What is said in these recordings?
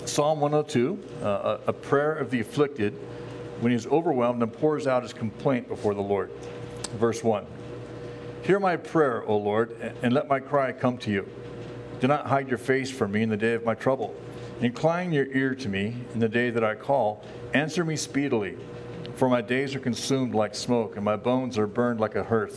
Psalm 102, a prayer of the afflicted when he is overwhelmed and pours out his complaint before the Lord. Verse 1. Hear my prayer, O Lord, and let my cry come to you. Do not hide your face from me in the day of my trouble. Incline your ear to me in the day that I call. Answer me speedily, for my days are consumed like smoke, and my bones are burned like a hearth.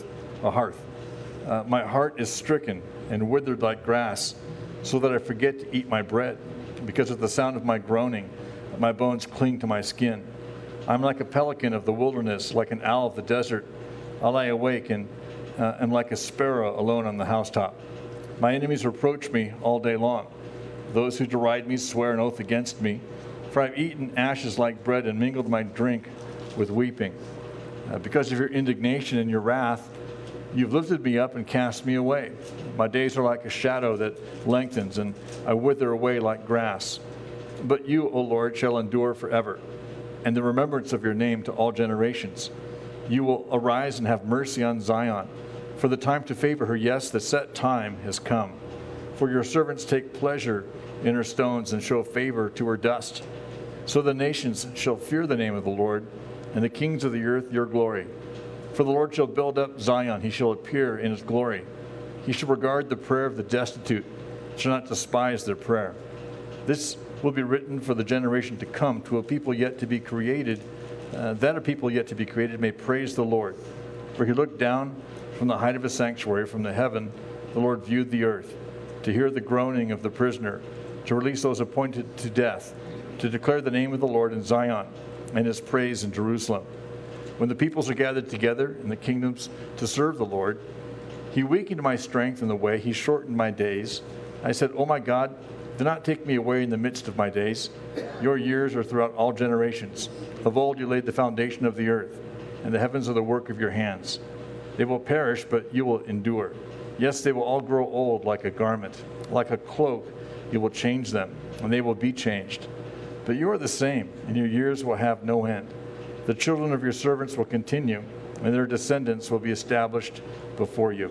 My heart is stricken and withered like grass, so that I forget to eat my bread. Because of the sound of my groaning, my bones cling to my skin. I'm like a pelican of the wilderness, like an owl of the desert. I lie awake and am like a sparrow alone on the housetop. My enemies reproach me all day long. Those who deride me swear an oath against me. For I've eaten ashes like bread and mingled my drink with weeping. Because of your indignation and your wrath, you've lifted me up and cast me away. My days are like a shadow that lengthens, and I wither away like grass. But you, O Lord, shall endure forever, and the remembrance of your name to all generations. You will arise and have mercy on Zion. For the time to favor her, yes, the set time has come. For your servants take pleasure in her stones and show favor to her dust. So the nations shall fear the name of the Lord, and the kings of the earth your glory. For the Lord shall build up Zion, he shall appear in his glory. He shall regard the prayer of the destitute, shall not despise their prayer. This will be written for the generation to come, to a people yet to be created, that a people yet to be created may praise the Lord. For he looked down from the height of his sanctuary, from the heaven, the Lord viewed the earth, to hear the groaning of the prisoner, to release those appointed to death, to declare the name of the Lord in Zion, and his praise in Jerusalem. When the peoples are gathered together and the kingdoms to serve the Lord, he weakened my strength in the way, he shortened my days. I said, O my God, do not take me away in the midst of my days. Your years are throughout all generations. Of old you laid the foundation of the earth, and the heavens are the work of your hands. They will perish, but you will endure. Yes, they will all grow old like a garment. Like a cloak, you will change them, and they will be changed. But you are the same, and your years will have no end. The children of your servants will continue, and their descendants will be established before you.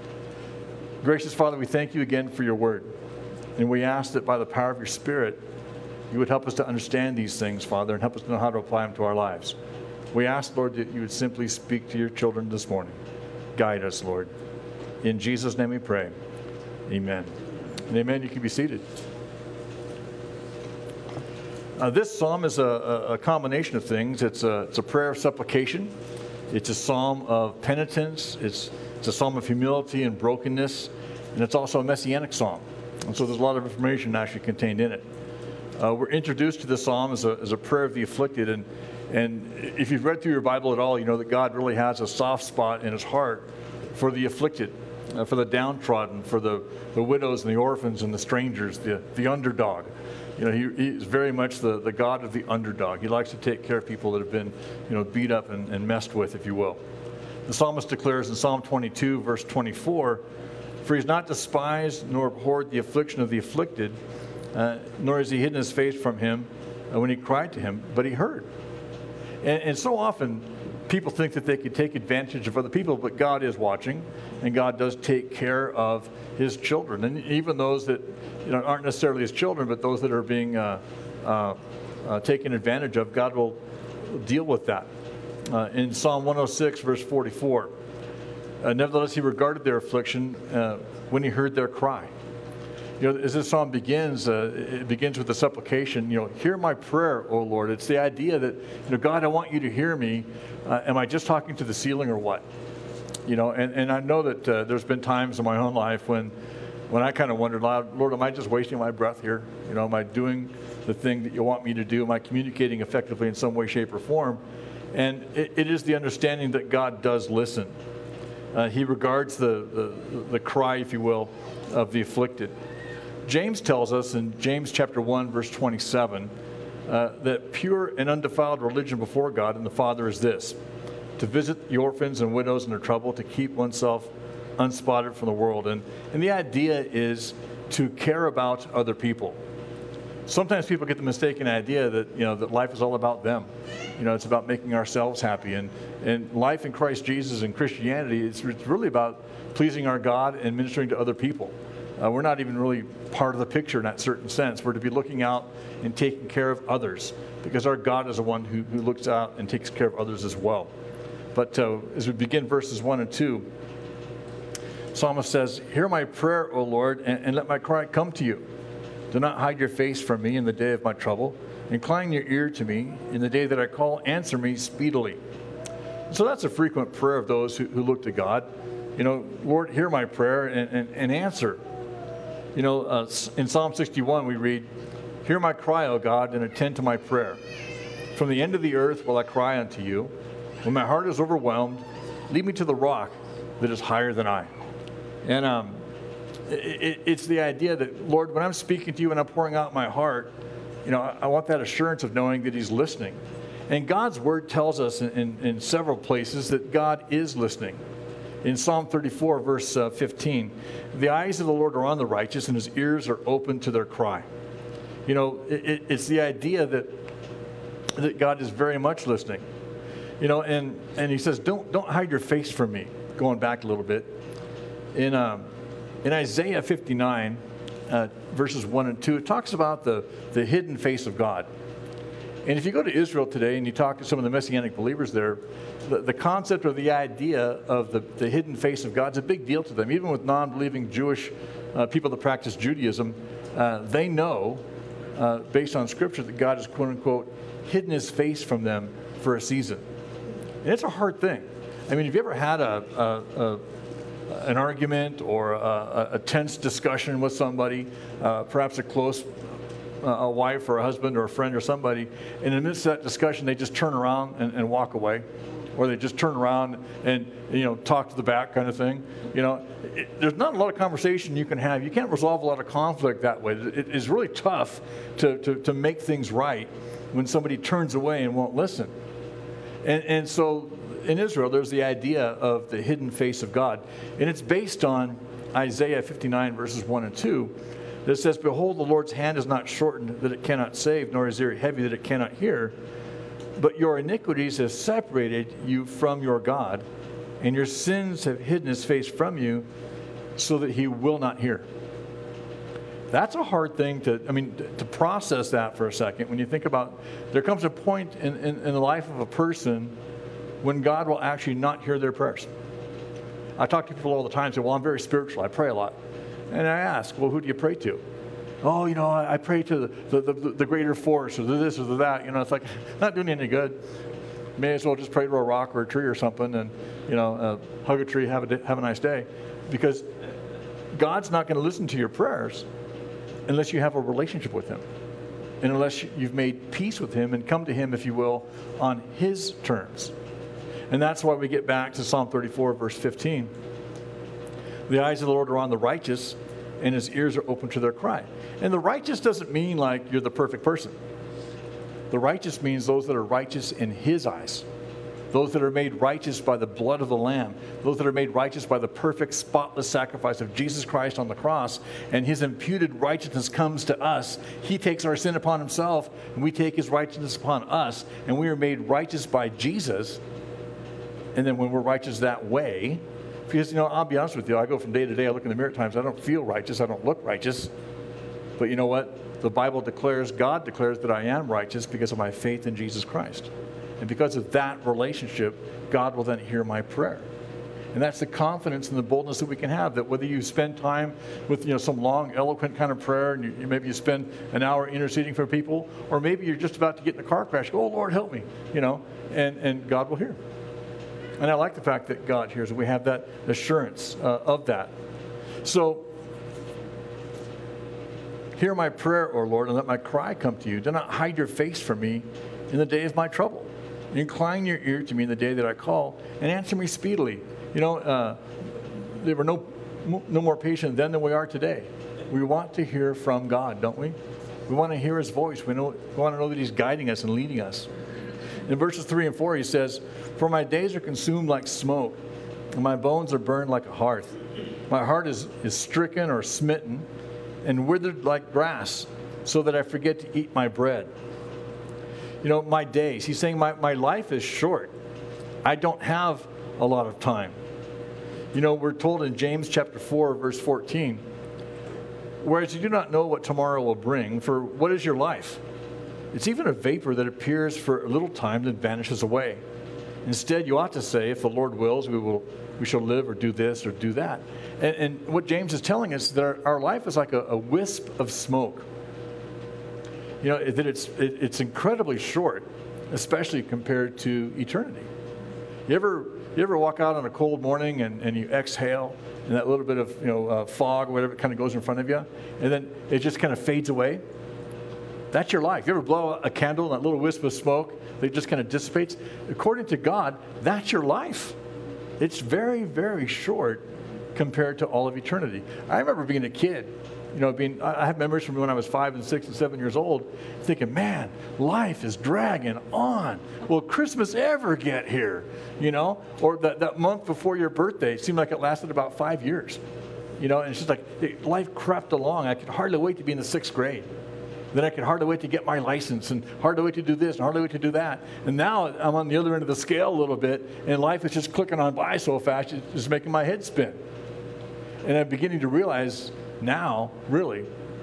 Gracious Father, we thank you again for your word. And we ask that by the power of your Spirit, you would help us to understand these things, Father, and help us to know how to apply them to our lives. We ask, Lord, that you would simply speak to your children this morning. Guide us, Lord. In Jesus' name we pray. Amen. And amen. You can be seated. This psalm is a combination of things. It's a prayer of supplication. It's a psalm of penitence. It's a psalm of humility and brokenness. And it's also a messianic psalm. And so there's a lot of information actually contained in it. We're introduced to this psalm as a prayer of the afflicted. And if you've read through your Bible at all, you know that God really has a soft spot in his heart for the afflicted, for the downtrodden, for the widows and the orphans and the strangers, the underdog. You know, he's very much the God of the underdog. He likes to take care of people that have been, beat up and messed with, if you will. The psalmist declares in Psalm 22, verse 24, for he's not despised nor abhorred the affliction of the afflicted, nor has he hidden his face from him when he cried to him, but he heard. And so often people think that they could take advantage of other people, but God is watching, and God does take care of his children. And even those that aren't necessarily his children, but those that are being taken advantage of, God will deal with that. In Psalm 106, verse 44, nevertheless he regarded their affliction when he heard their cry. As this psalm begins, it begins with a supplication, hear my prayer, O Lord. It's the idea that, God, I want you to hear me. Am I just talking to the ceiling or what? And I know that there's been times in my own life when I kind of wondered, Lord, am I just wasting my breath here? Am I doing the thing that you want me to do? Am I communicating effectively in some way, shape, or form? And it is the understanding that God does listen. He regards the cry, if you will, of the afflicted. James tells us in James chapter 1, verse 27, that pure and undefiled religion before God and the Father is this, to visit the orphans and widows in their trouble, to keep oneself unspotted from the world. And the idea is to care about other people. Sometimes people get the mistaken idea that, that life is all about them. It's about making ourselves happy. And life in Christ Jesus and Christianity, it's really about pleasing our God and ministering to other people. We're not even really part of the picture in that certain sense. We're to be looking out and taking care of others, because our God is the one who looks out and takes care of others as well. But as we begin verses 1 and 2, Psalmist says, "Hear my prayer, O Lord, and let my cry come to you. Do not hide your face from me in the day of my trouble. Incline your ear to me in the day that I call. Answer me speedily." So that's a frequent prayer of those who look to God. Lord, hear my prayer and answer. In Psalm 61 we read, "Hear my cry, O God, and attend to my prayer. From the end of the earth will I cry unto you. When my heart is overwhelmed, lead me to the rock that is higher than I." And it's the idea that, Lord, when I'm speaking to you and I'm pouring out my heart, I want that assurance of knowing that he's listening. And God's word tells us in several places that God is listening. In Psalm 34, verse 15, "The eyes of the Lord are on the righteous, and his ears are open to their cry." It's the idea that God is very much listening. And he says, don't hide your face from me. Going back a little bit. In Isaiah 59, verses 1 and 2, it talks about the hidden face of God. And if you go to Israel today and you talk to some of the Messianic believers there, the concept or the idea of the hidden face of God is a big deal to them. Even with non-believing Jewish people that practice Judaism, they know, based on Scripture, that God has, quote-unquote, hidden his face from them for a season. And it's a hard thing. I mean, have you ever had an argument or a tense discussion with somebody, perhaps a close a wife or a husband or a friend or somebody, and in the midst of that discussion, they just turn around and walk away, or they just turn around and talk to the back kind of thing. There's not a lot of conversation you can have. You can't resolve a lot of conflict that way. It is really tough to make things right when somebody turns away and won't listen. And so in Israel, there's the idea of the hidden face of God, and it's based on Isaiah 59 verses 1 and 2. That says, "Behold, the Lord's hand is not shortened that it cannot save, nor his ear heavy that it cannot hear. But your iniquities have separated you from your God, and your sins have hidden his face from you, so that he will not hear." That's a hard thing to process that for a second. When you think about, there comes a point in the life of a person when God will actually not hear their prayers. I talk to people all the time and say, "Well, I'm very spiritual. I pray a lot." And I ask, "Well, who do you pray to?" "Oh, I pray to the greater force, or this or that." It's like, not doing any good. May as well just pray to a rock or a tree or something, and hug a tree, have a nice day, because God's not going to listen to your prayers unless you have a relationship with him, and unless you've made peace with him and come to him, if you will, on his terms. And that's why we get back to Psalm 34, verse 15. "The eyes of the Lord are on the righteous, and his ears are open to their cry." And the righteous doesn't mean like you're the perfect person. The righteous means those that are righteous in his eyes. Those that are made righteous by the blood of the Lamb. Those that are made righteous by the perfect, spotless sacrifice of Jesus Christ on the cross. And his imputed righteousness comes to us. He takes our sin upon himself, and we take his righteousness upon us. And we are made righteous by Jesus. And then when we're righteous that way, because, I'll be honest with you, I go from day to day, I look in the mirror at times, I don't feel righteous, I don't look righteous. But you know what? The Bible declares, God declares that I am righteous because of my faith in Jesus Christ. And because of that relationship, God will then hear my prayer. And that's the confidence and the boldness that we can have, that whether you spend time with some long, eloquent kind of prayer, and maybe you spend an hour interceding for people, or maybe you're just about to get in a car crash, go, "Oh, Lord, help me," and God will hear. And I like the fact that God hears, and we have that assurance of that. So, "Hear my prayer, O Lord, and let my cry come to you. Do not hide your face from me in the day of my trouble. Incline your ear to me in the day that I call, and answer me speedily." They were no more patient then than we are today. We want to hear from God, don't we? We want to hear his voice. We want to know that he's guiding us and leading us. In verses 3 and 4, he says, "For my days are consumed like smoke, and my bones are burned like a hearth. My heart is stricken or smitten, and withered like grass, so that I forget to eat my bread." My days, he's saying my life is short. I don't have a lot of time. We're told in James chapter 4, verse 14, Whereas you do not know what tomorrow will bring, for what is your life? It's even a vapor that appears for a little time then vanishes away. Instead, you ought to say, if the Lord wills, we shall live or do this or do that. And what James is telling us is that our life is like a wisp of smoke. You know, that it's incredibly short, especially compared to eternity. You ever walk out on a cold morning and you exhale, and that little bit of fog or whatever kind of goes in front of you, and then it just kind of fades away? That's your life. You ever blow a candle and that little wisp of smoke that just kind of dissipates? According to God, that's your life. It's very, very short compared to all of eternity. I remember being a kid, I have memories from when I was 5 and 6 and 7 years old, thinking, man, life is dragging on. Will Christmas ever get here? Or that month before your birthday, it seemed like it lasted about 5 years. And it's just like life crept along. I could hardly wait to be in the 6th grade. Then I could hardly wait to get my license and hardly wait to do this and hardly wait to do that. And now I'm on the other end of the scale a little bit, and life is just clicking on by so fast, it's just making my head spin. And I'm beginning to realize now, really,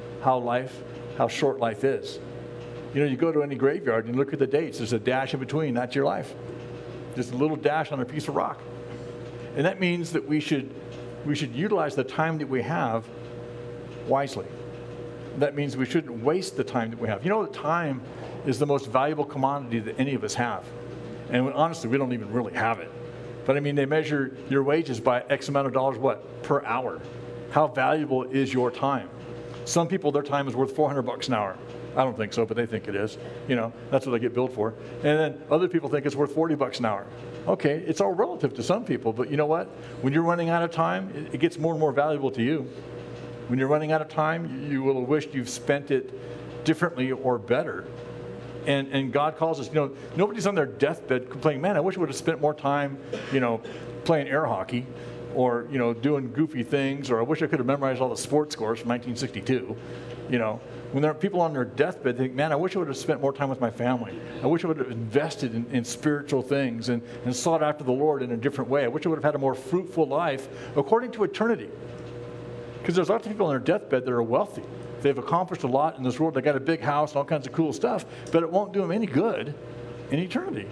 how short life is. You go to any graveyard and you look at the dates, there's a dash in between, that's your life. Just a little dash on a piece of rock. And that means that we should utilize the time that we have wisely. That means we shouldn't waste the time that we have. Time is the most valuable commodity that any of us have. And honestly, we don't even really have it. But they measure your wages by X amount of dollars, per hour. How valuable is your time? Some people, their time is worth $400 an hour. I don't think so, but they think it is. That's what they get billed for. And then other people think it's worth $40 an hour. Okay, it's all relative to some people, but you know what? When you're running out of time, it gets more and more valuable to you. When you're running out of time, you will have wished you've spent it differently or better. And God calls us, nobody's on their deathbed complaining, man, I wish I would have spent more time, playing air hockey or, doing goofy things, or I wish I could have memorized all the sports scores from 1962. When there are people on their deathbed, they think, man, I wish I would have spent more time with my family. I wish I would have invested in spiritual things and sought after the Lord in a different way. I wish I would have had a more fruitful life according to eternity. Because there's lots of people on their deathbed that are wealthy. They've accomplished a lot in this world. They got a big house and all kinds of cool stuff, but it won't do them any good in eternity.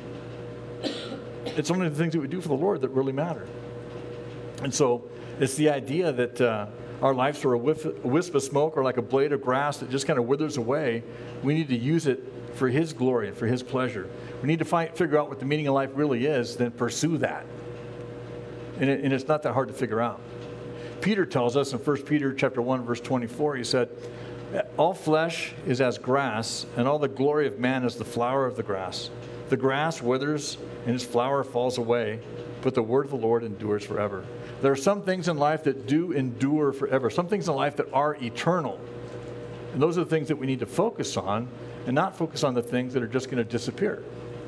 It's only the things that we do for the Lord that really matter. And so it's the idea that our lives are a wisp of smoke or like a blade of grass that just kind of withers away. We need to use it for His glory and for His pleasure. We need to figure out what the meaning of life really is, then pursue that. And it's not that hard to figure out. Peter tells us in 1 Peter chapter 1, verse 24, he said, all flesh is as grass, and all the glory of man is the flower of the grass. The grass withers, and its flower falls away, but the word of the Lord endures forever. There are some things in life that do endure forever, some things in life that are eternal. And those are the things that we need to focus on, and not focus on the things that are just going to disappear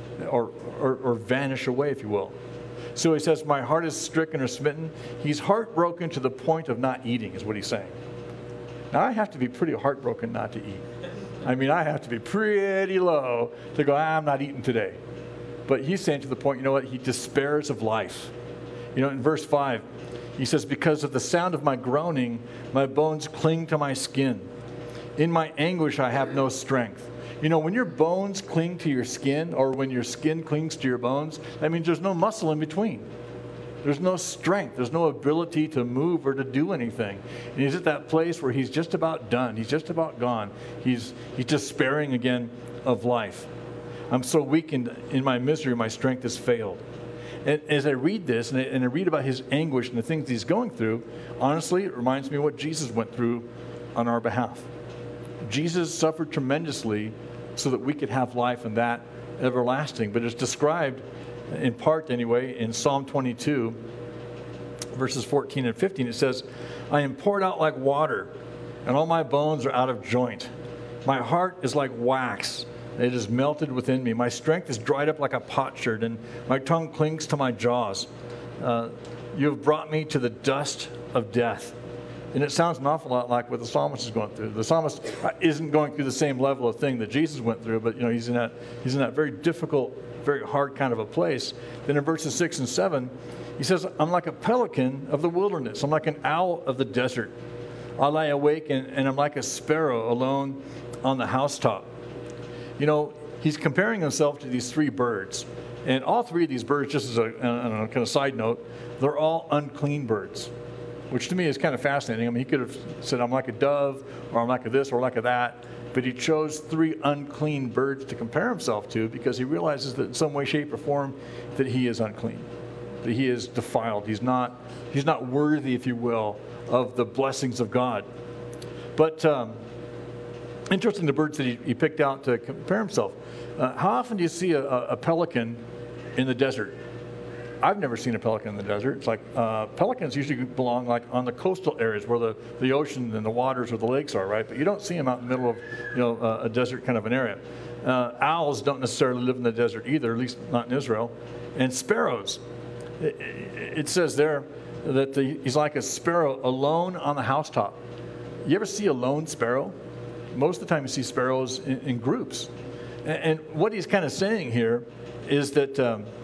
or vanish away, if you will. So he says, my heart is stricken or smitten. He's heartbroken to the point of not eating, is what he's saying. Now, I have to be pretty heartbroken not to eat. I have to be pretty low to go, I'm not eating today. But he's saying to the point, he despairs of life. In verse 5, he says, because of the sound of my groaning, my bones cling to my skin. In my anguish, I have no strength. When your bones cling to your skin, or when your skin clings to your bones, that means there's no muscle in between. There's no strength. There's no ability to move or to do anything. And he's at that place where he's just about done. He's just about gone. He's despairing again of life. I'm so weak in my misery, my strength has failed. And as I read this, and I read about his anguish and the things he's going through, honestly, it reminds me of what Jesus went through on our behalf. Jesus suffered tremendously so that we could have life and that everlasting. But it's described, in part anyway, in Psalm 22, verses 14 and 15. It says, I am poured out like water, and all my bones are out of joint. My heart is like wax. It is melted within me. My strength is dried up like a potsherd, and my tongue clings to my jaws. You have brought me to the dust of death. And it sounds an awful lot like what the psalmist is going through. The psalmist isn't going through the same level of thing that Jesus went through, but he's in that very difficult, very hard kind of a place. Then in verses 6 and 7, he says, I'm like a pelican of the wilderness. I'm like an owl of the desert. I lie awake and I'm like a sparrow alone on the housetop. You know, he's comparing himself to these three birds. And all three of these birds, just as a kind of side note, they're all unclean birds, which to me is kind of fascinating. I mean, he could have said, I'm like a dove, or I'm like a this, or like a that. But he chose three unclean birds to compare himself to because he realizes that in some way, shape, or form that he is unclean, that he is defiled. He's not worthy, if you will, of the blessings of God. But interesting, the birds that he picked out to compare himself. How often do you see a pelican in the desert? I've never seen a pelican in the desert. It's like pelicans usually belong like on the coastal areas where the ocean and the waters or the lakes are, right? But you don't see them out in the middle of a desert kind of an area. Owls don't necessarily live in the desert either, at least not in Israel. And sparrows, it says there that he's like a sparrow alone on the housetop. You ever see a lone sparrow? Most of the time you see sparrows in groups. And what he's kind of saying here is that,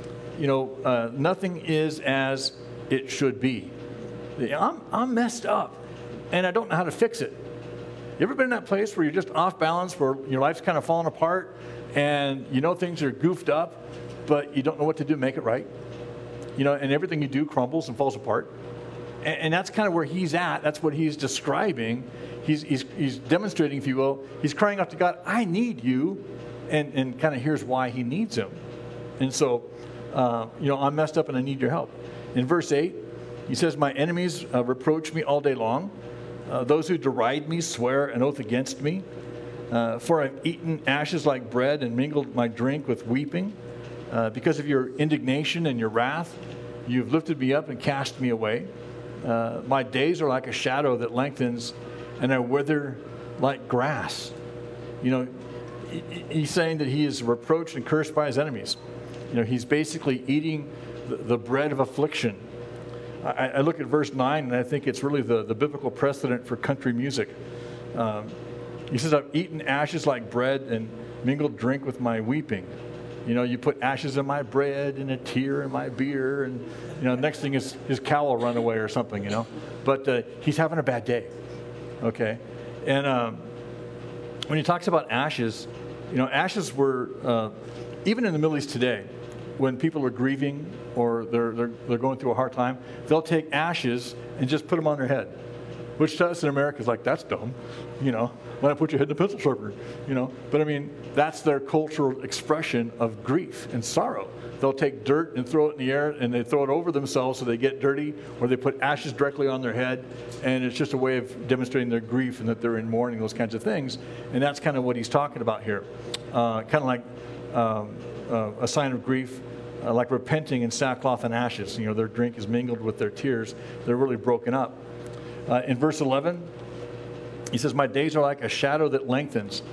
nothing is as it should be. I'm messed up, and I don't know how to fix it. You ever been in that place where you're just off balance, where your life's kind of falling apart, and you know things are goofed up, but you don't know what to do to make it right? You know, and everything you do crumbles and falls apart. And that's kind of where he's at. That's what he's describing. He's demonstrating, if you will. He's crying out to God, I need you. And kind of here's why he needs him. And so, I'm messed up and I need your help. In verse 8, he says, my enemies reproach me all day long. Those who deride me swear an oath against me. For I've eaten ashes like bread and mingled my drink with weeping. Because of your indignation and your wrath, you've lifted me up and cast me away. My days are like a shadow that lengthens, and I wither like grass. You know, he's saying that he is reproached and cursed by his enemies. You know, he's basically eating the bread of affliction. I look at verse 9, and I think it's really the biblical precedent for country music. He says, I've eaten ashes like bread and mingled drink with my weeping. You know, you put ashes in my bread and a tear in my beer, and, next thing is his cow will run away or something, But he's having a bad day, okay? And when he talks about ashes, ashes were, even in the Middle East today, when people are grieving or they're going through a hard time, they'll take ashes and just put them on their head, which to us in America is like, that's dumb, Why not put your head in a pencil sharpener, But I mean, that's their cultural expression of grief and sorrow. They'll take dirt and throw it in the air, and they throw it over themselves so they get dirty, or they put ashes directly on their head, and it's just a way of demonstrating their grief and that they're in mourning, those kinds of things. And that's kind of what he's talking about here. Kind of like a sign of grief, like repenting in sackcloth and ashes. Their drink is mingled with their tears. They're really broken up. In verse 11, he says, my days are like a shadow that lengthens.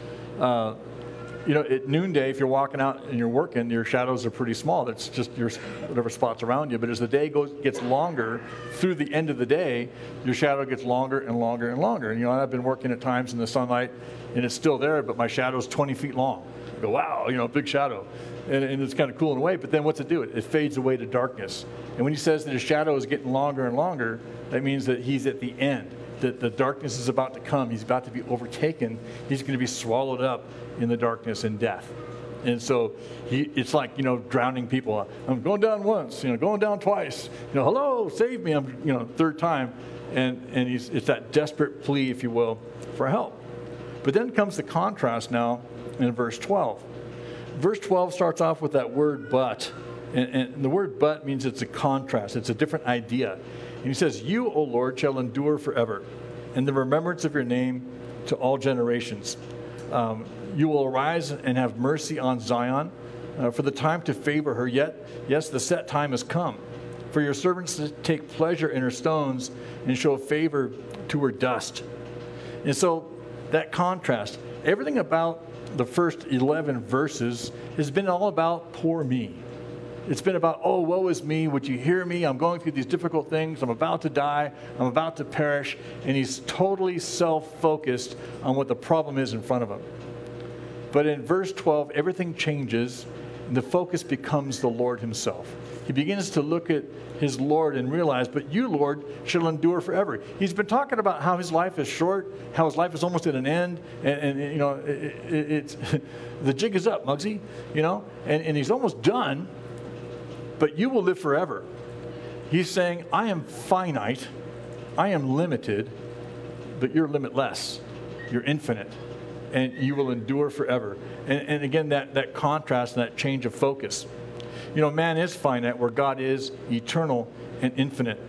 At noonday, if you're walking out and you're working, your shadows are pretty small. That's just your whatever spots around you. But as the day gets longer, through the end of the day, your shadow gets longer and longer and longer. And, I've been working at times in the sunlight, and it's still there, but my shadow's 20 feet long. I go, wow, big shadow. And it's kind of cool in a way, but then what's it do? It fades away to darkness. And when he says that his shadow is getting longer and longer, that means that he's at the end, that the darkness is about to come. He's about to be overtaken. He's going to be swallowed up in the darkness and death. And so it's like, drowning people. I'm going down once, going down twice. Hello, save me. I'm, third time. And it's that desperate plea, if you will, for help. But then comes the contrast now in verse 12. Verse 12 starts off with that word but. And the word but means it's a contrast. It's a different idea. And he says, you, O Lord, shall endure forever, and the remembrance of your name to all generations. You will arise and have mercy on Zion, for the time to favor her. Yet, yes, the set time has come. For your servants to take pleasure in her stones and show favor to her dust. And so that contrast, everything about the first 11 verses has been all about poor me. It's been about, oh, woe is me. Would you hear me? I'm going through these difficult things. I'm about to die. I'm about to perish. And he's totally self-focused on what the problem is in front of him. But in verse 12, everything changes, the focus becomes the Lord himself. He begins to look at his Lord and realize, but you, Lord, shall endure forever. He's been talking about how his life is short, how his life is almost at an end, and you know, it's the jig is up, Muggsy, you know, and he's almost done, but you will live forever. He's saying, I am finite, I am limited, but you're limitless, you're infinite, and you will endure forever. And again, that contrast and that change of focus. You know, man is finite where God is eternal and infinite.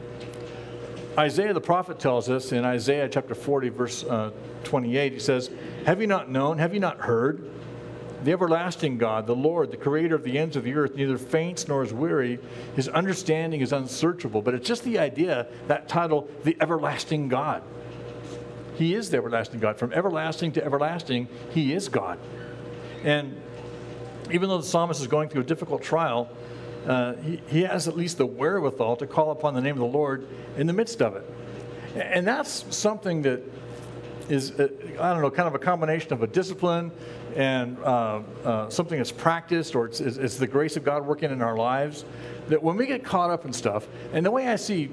Isaiah the prophet tells us in Isaiah chapter 40, verse 28, he says, have you not known, have you not heard? The everlasting God, the Lord, the creator of the ends of the earth, neither faints nor is weary. His understanding is unsearchable. But it's just the idea, that title, the everlasting God. He is the everlasting God. From everlasting to everlasting, he is God. And even though the psalmist is going through a difficult trial, he has at least the wherewithal to call upon the name of the Lord in the midst of it. And that's something that is, I don't know, kind of a combination of a discipline and something that's practiced, or it's the grace of God working in our lives, that when we get caught up in stuff, and the way I see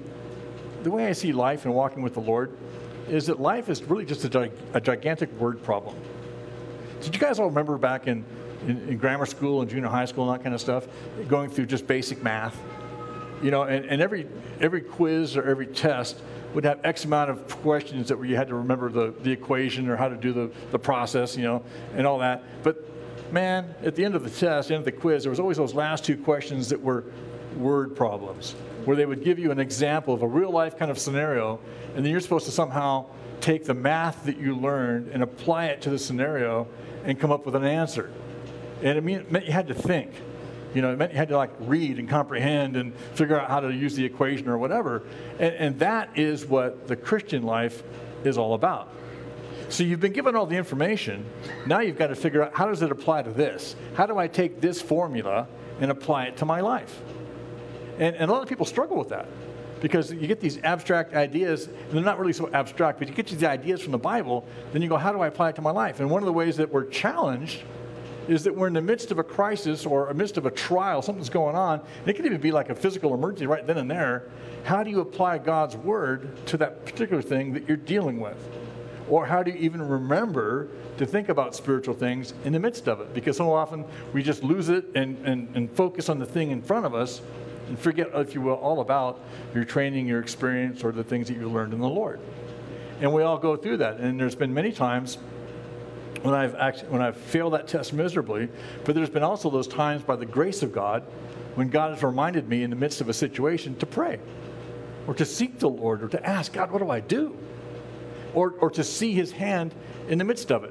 life and walking with the Lord is that life is really just a gigantic word problem. Did you guys all remember back in grammar school and junior high school and that kind of stuff, going through just basic math? You know, and every quiz or every test would have X amount of questions that where you had to remember the equation or how to do the process, you know, and all that. But man, at the end of the test, the end of the quiz, there was always those last two questions that were word problems, where they would give you an example of a real life kind of scenario, and then you're supposed to somehow take the math that you learned and apply it to the scenario and come up with an answer. And it meant you had to think. You know, it meant you had to like read and comprehend and figure out how to use the equation or whatever. And that is what the Christian life is all about. So you've been given all the information. Now you've got to figure out, how does it apply to this? How do I take this formula and apply it to my life? And a lot of people struggle with that, because you get these abstract ideas, and they're not really so abstract, but you get these ideas from the Bible, then you go, how do I apply it to my life? And one of the ways that we're challenged is that we're in the midst of a crisis or amidst of a trial, something's going on, and it can even be like a physical emergency right then and there. How do you apply God's word to that particular thing that you're dealing with? Or how do you even remember to think about spiritual things in the midst of it? Because so often we just lose it and focus on the thing in front of us and forget, if you will, all about your training, your experience, or the things that you learned in the Lord. And we all go through that. And there's been many times when I've failed that test miserably, but there's been also those times by the grace of God when God has reminded me in the midst of a situation to pray, or to seek the Lord, or to ask, God, what do I do? Or to see his hand in the midst of it.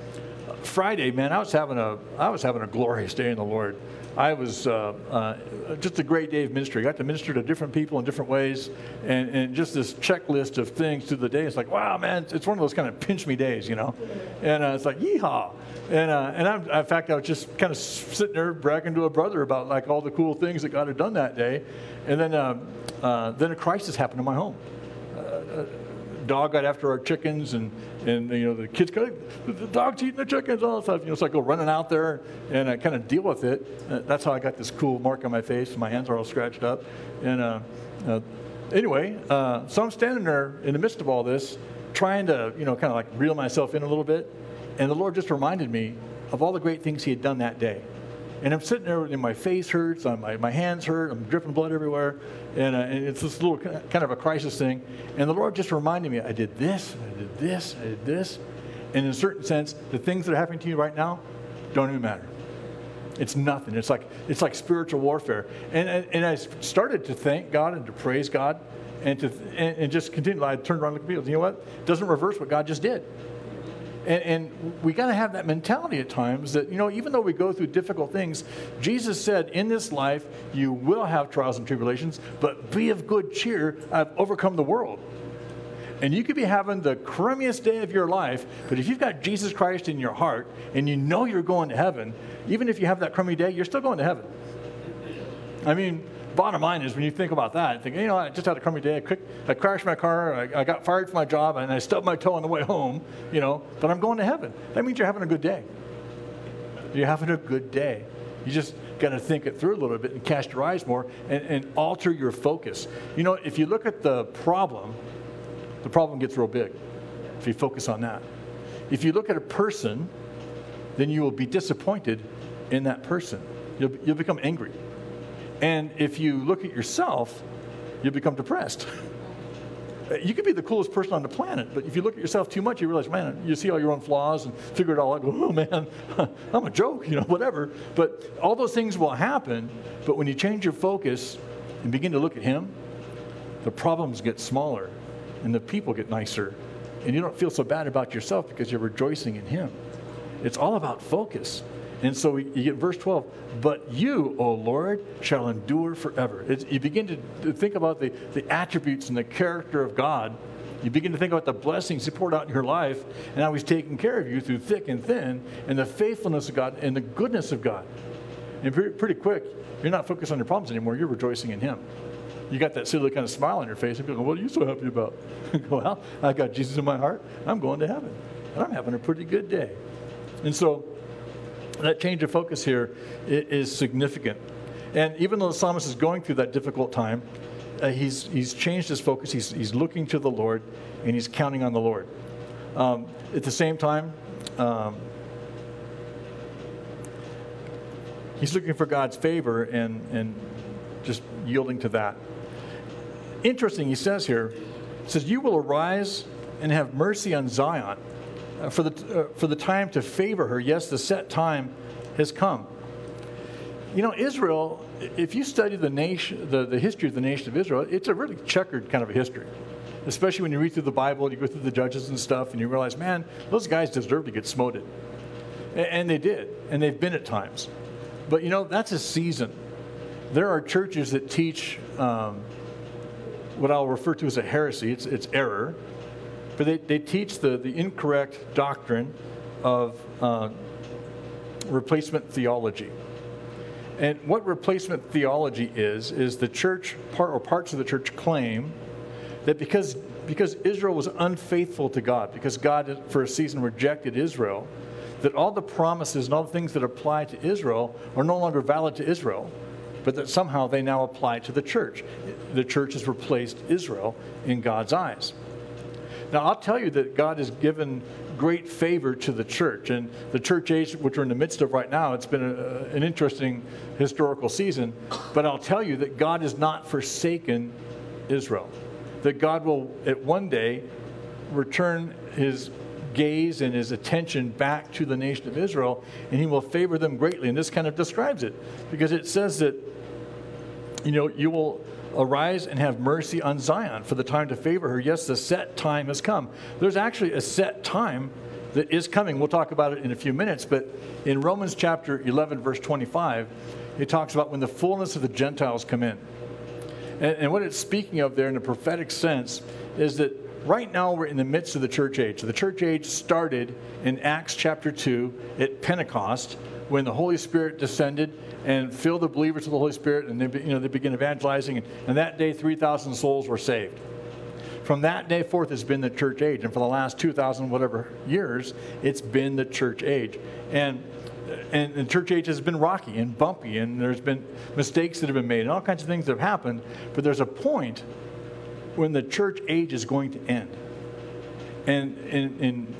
Friday, man, I was having a glorious day in the Lord. I was just a great day of ministry. I got to minister to different people in different ways, and just this checklist of things through the day. It's like, wow, man, it's one of those kind of pinch me days, you know. And it's like, yeehaw. And in fact, I was just kind of sitting there bragging to a brother about like all the cool things that God had done that day. And then a crisis happened in my home. Dog got after our chickens, and you know, the kids got the dog's eating the chickens, all that stuff. You know, so I go running out there and I kind of deal with it. That's how I got this cool mark on my face. My hands are all scratched up. And anyway, so I'm standing there in the midst of all this, trying to, you know, kind of like reel myself in a little bit. And the Lord just reminded me of all the great things he had done that day. And I'm sitting there, and my face hurts, my hands hurt, I'm dripping blood everywhere, and it's this little kind of a crisis thing. And the Lord just reminded me, I did this, I did this, I did this. And in a certain sense, the things that are happening to you right now don't even matter. It's nothing. It's like spiritual warfare. And I started to thank God and to praise God, and just continue. I turned around and looked at people. You know what? It doesn't reverse what God just did. And we got to have that mentality at times that, you know, even though we go through difficult things, Jesus said, in this life, you will have trials and tribulations, but be of good cheer. I've overcome the world. And you could be having the crummiest day of your life, but if you've got Jesus Christ in your heart and you know you're going to heaven, even if you have that crummy day, you're still going to heaven. I mean, bottom line is, when you think about that, think, you know, I just had a crummy day. I crashed my car. I got fired from my job, and I stubbed my toe on the way home. You know, but I'm going to heaven. That means you're having a good day. You're having a good day. You just got to think it through a little bit and cast your eyes more and alter your focus. You know, if you look at the problem gets real big if you focus on that. If you look at a person, then you will be disappointed in that person. You'll become angry. And if you look at yourself, you'll become depressed. You could be the coolest person on the planet, but if you look at yourself too much, you realize, man, you see all your own flaws and figure it all out. Go, oh man, I'm a joke, whatever. But all those things will happen. But when you change your focus and begin to look at Him, the problems get smaller and the people get nicer. And you don't feel so bad about yourself because you're rejoicing in Him. It's all about focus. And so you get verse 12, but you, O Lord, shall endure forever. You begin to think about the attributes and the character of God. You begin to think about the blessings He poured out in your life and how He's taking care of you through thick and thin, and the faithfulness of God and the goodness of God. And pretty quick, you're not focused on your problems anymore. You're rejoicing in Him. You got that silly kind of smile on your face. And people go, what are you so happy about? Well, I got Jesus in my heart. I'm going to heaven. And I'm having a pretty good day. And so that change of focus here is significant. And even though the psalmist is going through that difficult time, he's changed his focus. He's looking to the Lord, and he's counting on the Lord. At the same time, he's looking for God's favor and just yielding to that. Interesting, he says here, you will arise and have mercy on Zion. For the time to favor her, yes, the set time has come. Israel, if you study the nation, the history of the nation of Israel, it's a really checkered kind of a history. Especially when you read through the Bible, you go through the Judges and stuff, and you realize, man, those guys deserve to get smoted. And they did, and they've been at times. But that's a season. There are churches that teach what I'll refer to as a heresy. It's error. But they teach the incorrect doctrine of replacement theology. And what replacement theology is the church, parts of the church claim that because Israel was unfaithful to God, because God for a season rejected Israel, that all the promises and all the things that apply to Israel are no longer valid to Israel, but that somehow they now apply to the church. The church has replaced Israel in God's eyes. Now, I'll tell you that God has given great favor to the church. And the church age, which we're in the midst of right now, it's been an interesting historical season. But I'll tell you that God has not forsaken Israel. That God will, at one day, return His gaze and His attention back to the nation of Israel, and He will favor them greatly. And this kind of describes it, because it says that, you will arise and have mercy on Zion for the time to favor her. Yes, the set time has come. There's actually a set time that is coming. We'll talk about it in a few minutes, but in Romans chapter 11, verse 25, it talks about when the fullness of the Gentiles come in. And what it's speaking of there in a prophetic sense is that right now we're in the midst of the church age. So the church age started in Acts chapter 2 at Pentecost, when the Holy Spirit descended and filled the believers with the Holy Spirit, and they began evangelizing, and that day 3,000 souls were saved. From that day forth has been the church age, and for the last 2,000 whatever years, it's been the church age. And the church age has been rocky and bumpy, and there's been mistakes that have been made, and all kinds of things that have happened, but there's a point when the church age is going to end. And in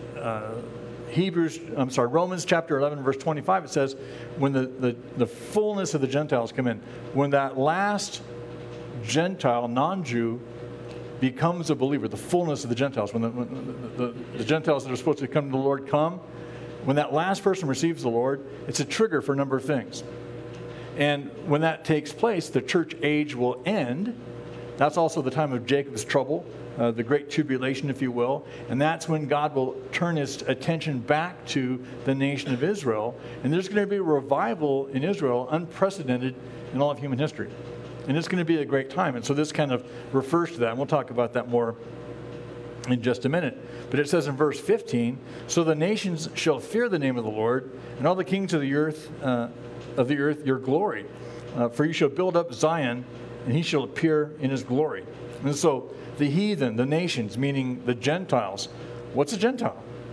Romans chapter 11, verse 25, it says, when the fullness of the Gentiles come in, when that last Gentile, non-Jew, becomes a believer, the fullness of the Gentiles, when the Gentiles that are supposed to come to the Lord come, when that last person receives the Lord, it's a trigger for a number of things. And when that takes place, the church age will end. That's also the time of Jacob's trouble, the great tribulation, if you will. And that's when God will turn His attention back to the nation of Israel. And there's going to be a revival in Israel unprecedented in all of human history. And it's going to be a great time. And so this kind of refers to that. And we'll talk about that more in just a minute. But it says in verse 15, so the nations shall fear the name of the Lord, and all the kings of the earth your glory. For you shall build up Zion, and He shall appear in His glory. And so the heathen, the nations, meaning the Gentiles. What's a Gentile?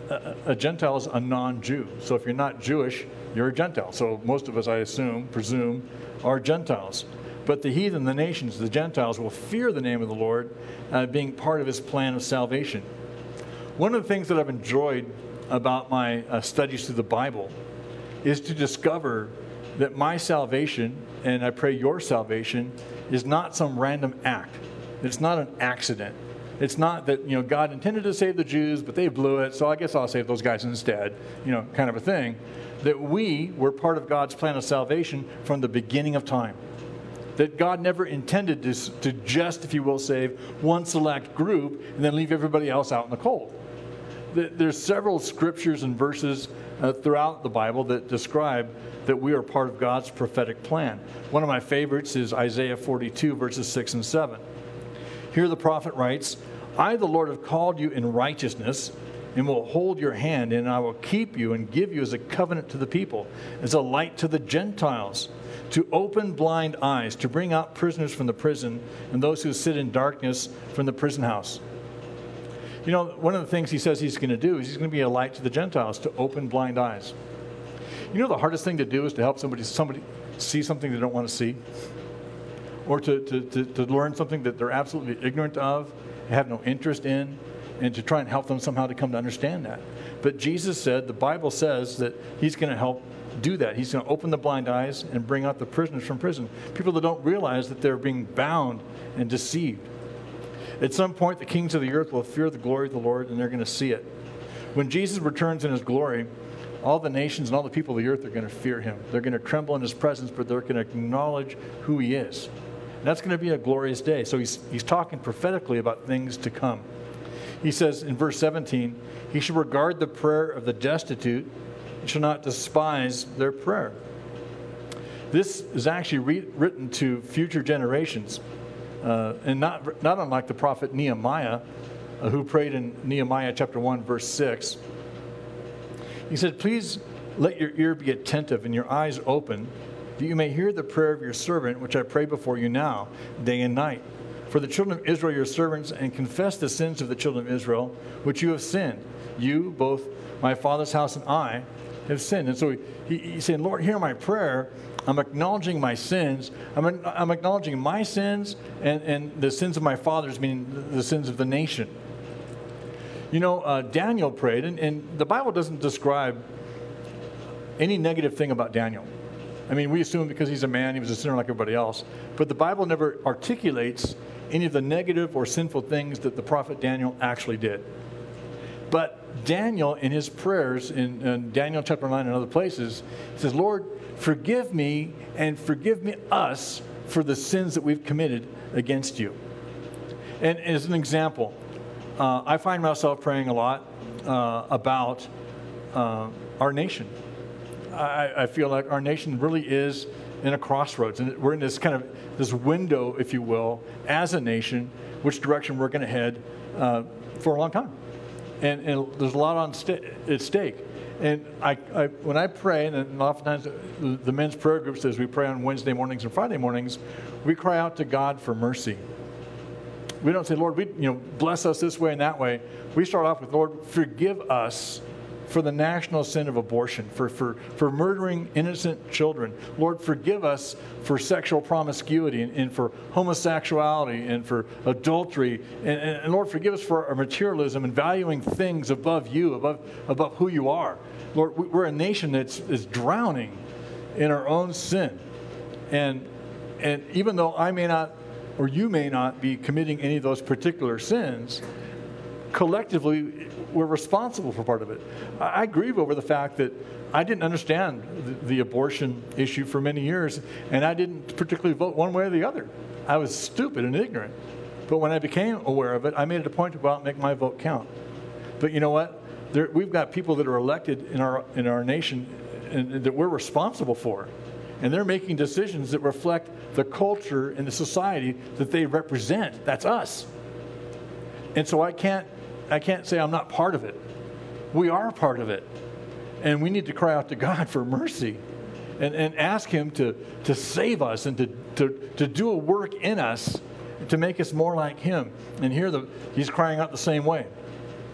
a Gentile is a non-Jew. So if you're not Jewish, you're a Gentile. So most of us, I presume, are Gentiles. But the heathen, the nations, the Gentiles will fear the name of the Lord, being part of his plan of salvation. One of the things that I've enjoyed about my studies through the Bible is to discover that my salvation, and I pray your salvation, is not some random act. It's not an accident. It's not that, God intended to save the Jews, but they blew it, so I guess I'll save those guys instead, kind of a thing. That we were part of God's plan of salvation from the beginning of time. That God never intended to just, if you will, save one select group and then leave everybody else out in the cold. There's several scriptures and verses throughout the Bible that describe that we are part of God's prophetic plan. One of my favorites is Isaiah 42, verses 6 and 7. Here the prophet writes, I, the Lord, have called you in righteousness and will hold your hand, and I will keep you and give you as a covenant to the people, as a light to the Gentiles, to open blind eyes, to bring out prisoners from the prison, and those who sit in darkness from the prison house. One of the things he says he's going to do is he's going to be a light to the Gentiles, to open blind eyes. The hardest thing to do is to help somebody see something they don't want to see, or to learn something that they're absolutely ignorant of, have no interest in, and to try and help them somehow to come to understand that. But Jesus said, the Bible says that he's going to help do that. He's going to open the blind eyes and bring out the prisoners from prison. People that don't realize that they're being bound and deceived. At some point, the kings of the earth will fear the glory of the Lord, and they're going to see it. When Jesus returns in his glory, all the nations and all the people of the earth are going to fear him. They're going to tremble in his presence, but they're going to acknowledge who he is. And that's going to be a glorious day. So he's talking prophetically about things to come. He says in verse 17, he should regard the prayer of the destitute and shall not despise their prayer. This is actually written to future generations, and not unlike the prophet Nehemiah, who prayed in Nehemiah chapter 1, verse 6. He said, please let your ear be attentive and your eyes open, that you may hear the prayer of your servant, which I pray before you now, day and night. For the children of Israel, your servants, and confess the sins of the children of Israel, which you have sinned. You, both my father's house and I, have sinned. And so he's saying, Lord, hear my prayer. I'm acknowledging my sins. I'm acknowledging my sins and the sins of my fathers, meaning the sins of the nation. Daniel prayed, and the Bible doesn't describe any negative thing about Daniel. We assume because he's a man, he was a sinner like everybody else. But the Bible never articulates any of the negative or sinful things that the prophet Daniel actually did. But Daniel, in his prayers, in Daniel chapter 9 and other places, says, Lord, forgive me and forgive us for the sins that we've committed against you. And as an example, I find myself praying a lot about our nation. I feel like our nation really is in a crossroads, and we're in this kind of this window, if you will, as a nation, which direction we're going to head for a long time. And there's a lot at stake. And when I pray, and oftentimes the men's prayer group says we pray on Wednesday mornings and Friday mornings, we cry out to God for mercy. We don't say, Lord, bless us this way and that way. We start off with, Lord, forgive us for the national sin of abortion, for murdering innocent children. Lord, forgive us for sexual promiscuity and for homosexuality and for adultery. And Lord, forgive us for our materialism and valuing things above you, above who you are. Lord, we're a nation that's drowning in our own sin. And even though I may not, or you may not be committing any of those particular sins, collectively, we're responsible for part of it. I grieve over the fact that I didn't understand the abortion issue for many years, and I didn't particularly vote one way or the other. I was stupid and ignorant. But when I became aware of it, I made it a point to go out and make my vote count. But you know what? We've got people that are elected in our nation and that we're responsible for. And they're making decisions that reflect the culture and the society that they represent. That's us. And so I can't say I'm not part of it. We are part of it. And we need to cry out to God for mercy and ask him to save us and to do a work in us to make us more like him. And here he's crying out the same way.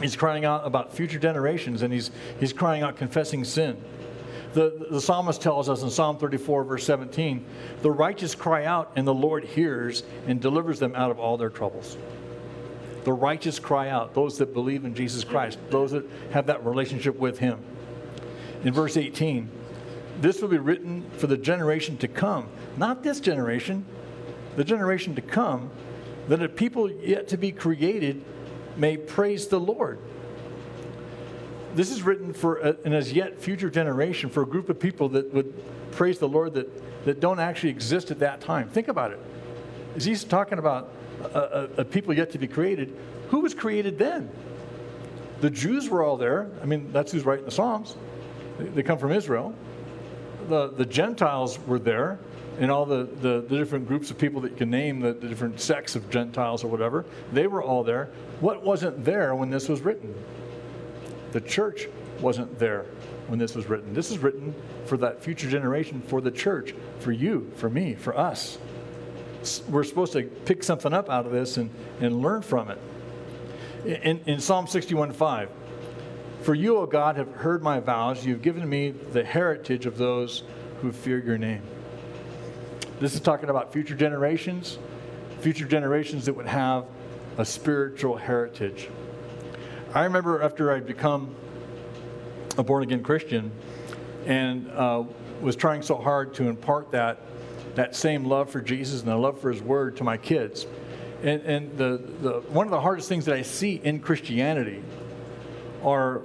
He's crying out about future generations, and he's crying out confessing sin. The psalmist tells us in Psalm 34, verse 17, the righteous cry out, and the Lord hears and delivers them out of all their troubles. The righteous cry out, those that believe in Jesus Christ, those that have that relationship with him. In verse 18, this will be written for the generation to come, not this generation, the generation to come, that a people yet to be created may praise the Lord. This is written for an as yet future generation, for a group of people that would praise the Lord that don't actually exist at that time. Think about it. As he's talking about a people yet to be created, who was created then? The Jews were all there. I mean, that's who's writing the Psalms. They come from Israel. The Gentiles were there, and all the different groups of people that you can name, the different sects of Gentiles or whatever, they were all there. What wasn't there when this was written? The church wasn't there when this was written. This is written for that future generation, for the church, for you, for me, for us. We're supposed to pick something up out of this and learn from it. In Psalm 61:5, for you, O God, have heard my vows. You've given me the heritage of those who fear your name. This is talking about future generations that would have a spiritual heritage. I remember after I'd become a born-again Christian and was trying so hard to impart that same love for Jesus and the love for his word to my kids. And the one of the hardest things that I see in Christianity are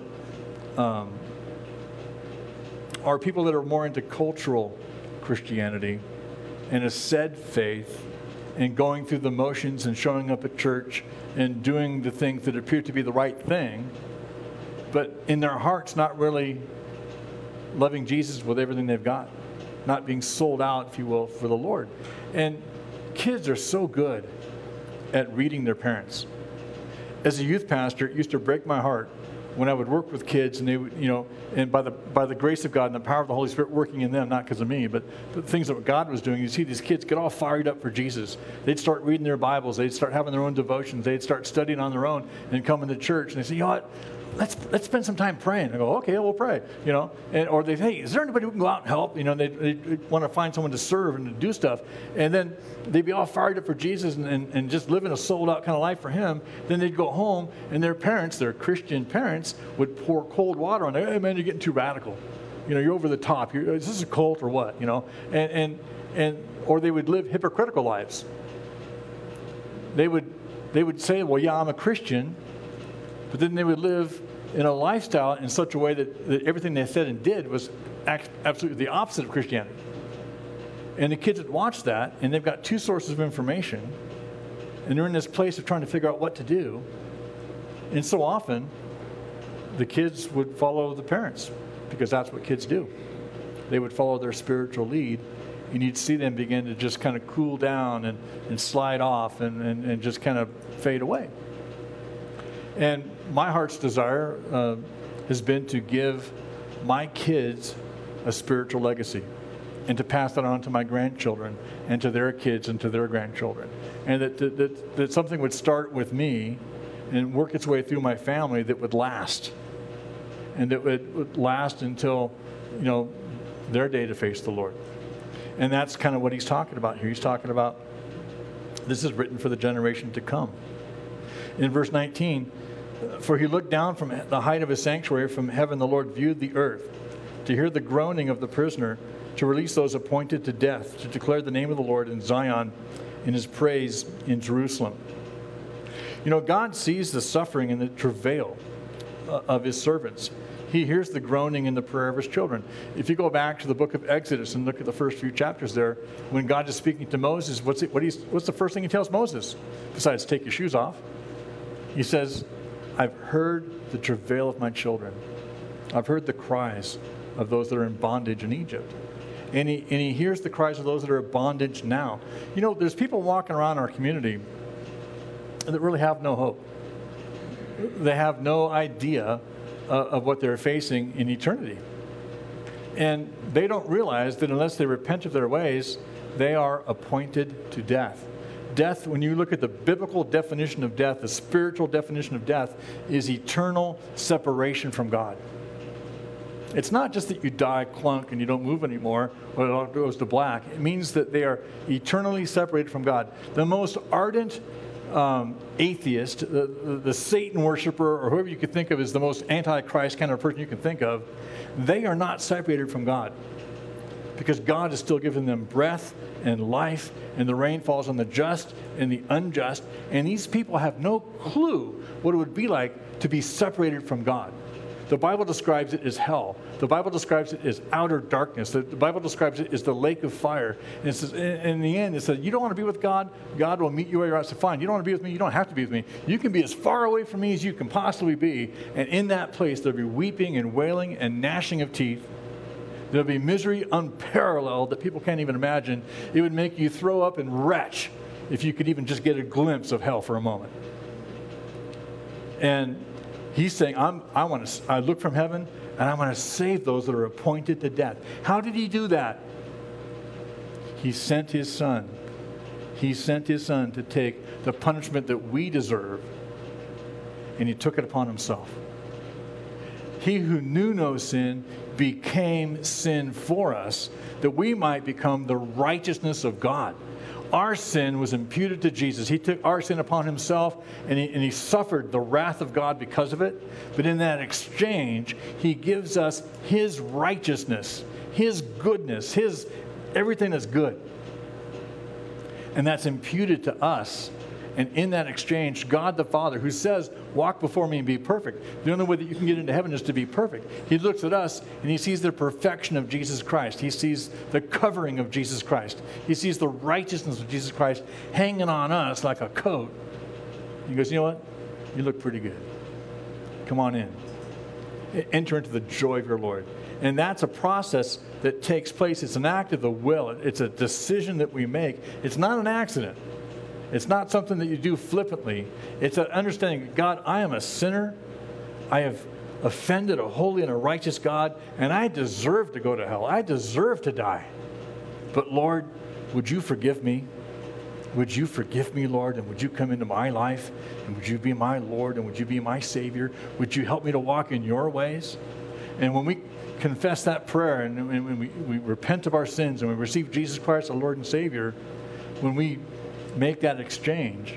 people that are more into cultural Christianity and a said faith and going through the motions and showing up at church and doing the things that appear to be the right thing, but in their hearts not really loving Jesus with everything they've got, not being sold out, if you will, for the Lord. And kids are so good at reading their parents. As a youth pastor, it used to break my heart when I would work with kids, and they would, and by the grace of God and the power of the Holy Spirit working in them, not because of me, but the things that God was doing, you see these kids get all fired up for Jesus. They'd start reading their Bibles. They'd start having their own devotions. They'd start studying on their own and coming to church. And they say, you know what? Let's spend some time praying. I go, okay, we'll pray. Or they say, hey, is there anybody who can go out and help? They want to find someone to serve and to do stuff. And then they'd be all fired up for Jesus and just living a sold-out kind of life for him. Then they'd go home, and their parents, their Christian parents, would pour cold water on them. Hey, man, you're getting too radical. You're over the top. Is this a cult or what? Or they would live hypocritical lives. They would say, well, yeah, I'm a Christian, but then they would live in a lifestyle in such a way that everything they said and did was absolutely the opposite of Christianity. And the kids would watch that, and they've got two sources of information, and they're in this place of trying to figure out what to do. And so often, the kids would follow the parents, because that's what kids do. They would follow their spiritual lead, and you'd see them begin to just kind of cool down and slide off and just kind of fade away. And my heart's desire has been to give my kids a spiritual legacy and to pass that on to my grandchildren and to their kids and to their grandchildren. And that something would start with me and work its way through my family that would last. And that would last until, their day to face the Lord. And that's kind of what he's talking about here. He's talking about this is written for the generation to come. In verse 19, for he looked down from the height of his sanctuary, from heaven the Lord viewed the earth, to hear the groaning of the prisoner, to release those appointed to death, to declare the name of the Lord in Zion, in his praise in Jerusalem. God sees the suffering and the travail of his servants. He hears the groaning and the prayer of his children. If you go back to the book of Exodus and look at the first few chapters there, when God is speaking to Moses, what's the first thing he tells Moses? Besides, take your shoes off. He says, I've heard the travail of my children. I've heard the cries of those that are in bondage in Egypt. And he hears the cries of those that are in bondage now. There's people walking around our community that really have no hope. They have no idea of what they're facing in eternity. And they don't realize that unless they repent of their ways, they are appointed to death. Death, when you look at the biblical definition of death, the spiritual definition of death, is eternal separation from God. It's not just that you die, clunk, and you don't move anymore, or it all goes to black. It means that they are eternally separated from God. The most ardent atheist, the Satan worshiper, or whoever you could think of as the most anti-Christ kind of person you can think of, they are not separated from God. Because God is still giving them breath and life, and the rain falls on the just and the unjust, and these people have no clue what it would be like to be separated from God. The Bible describes it as hell. The Bible describes it as outer darkness. The Bible describes it as the lake of fire. And it says, in the end, it says, you don't want to be with God? God will meet you where you're at. So fine, you don't want to be with me? You don't have to be with me. You can be as far away from me as you can possibly be. And in that place, there'll be weeping and wailing and gnashing of teeth. There'll be misery unparalleled that people can't even imagine. It would make you throw up and retch if you could even just get a glimpse of hell for a moment. And he's saying, I look from heaven, and I want to save those that are appointed to death. How did he do that? He sent his son. He sent his son to take the punishment that we deserve, and he took it upon himself. He who knew no sin became sin for us, that we might become the righteousness of God. Our sin was imputed to Jesus. He took our sin upon himself, and he suffered the wrath of God because of it. But in that exchange, he gives us his righteousness, his goodness, his everything that's good. And that's imputed to us. And in that exchange, God the Father, who says, walk before me and be perfect. The only way that you can get into heaven is to be perfect. He looks at us and he sees the perfection of Jesus Christ. He sees the covering of Jesus Christ. He sees the righteousness of Jesus Christ hanging on us like a coat. He goes, you know what? You look pretty good. Come on in. Enter into the joy of your Lord. And that's a process that takes place. It's an act of the will. It's a decision that we make. It's not an accident. It's not something that you do flippantly. It's an understanding, God, I am a sinner. I have offended a holy and a righteous God, and I deserve to go to hell. I deserve to die. But Lord, would you forgive me? Would you forgive me, Lord, and would you come into my life? And would you be my Lord, and would you be my Savior? Would you help me to walk in your ways? And when we confess that prayer, and when we repent of our sins, and we receive Jesus Christ, our Lord and Savior, when we make that exchange,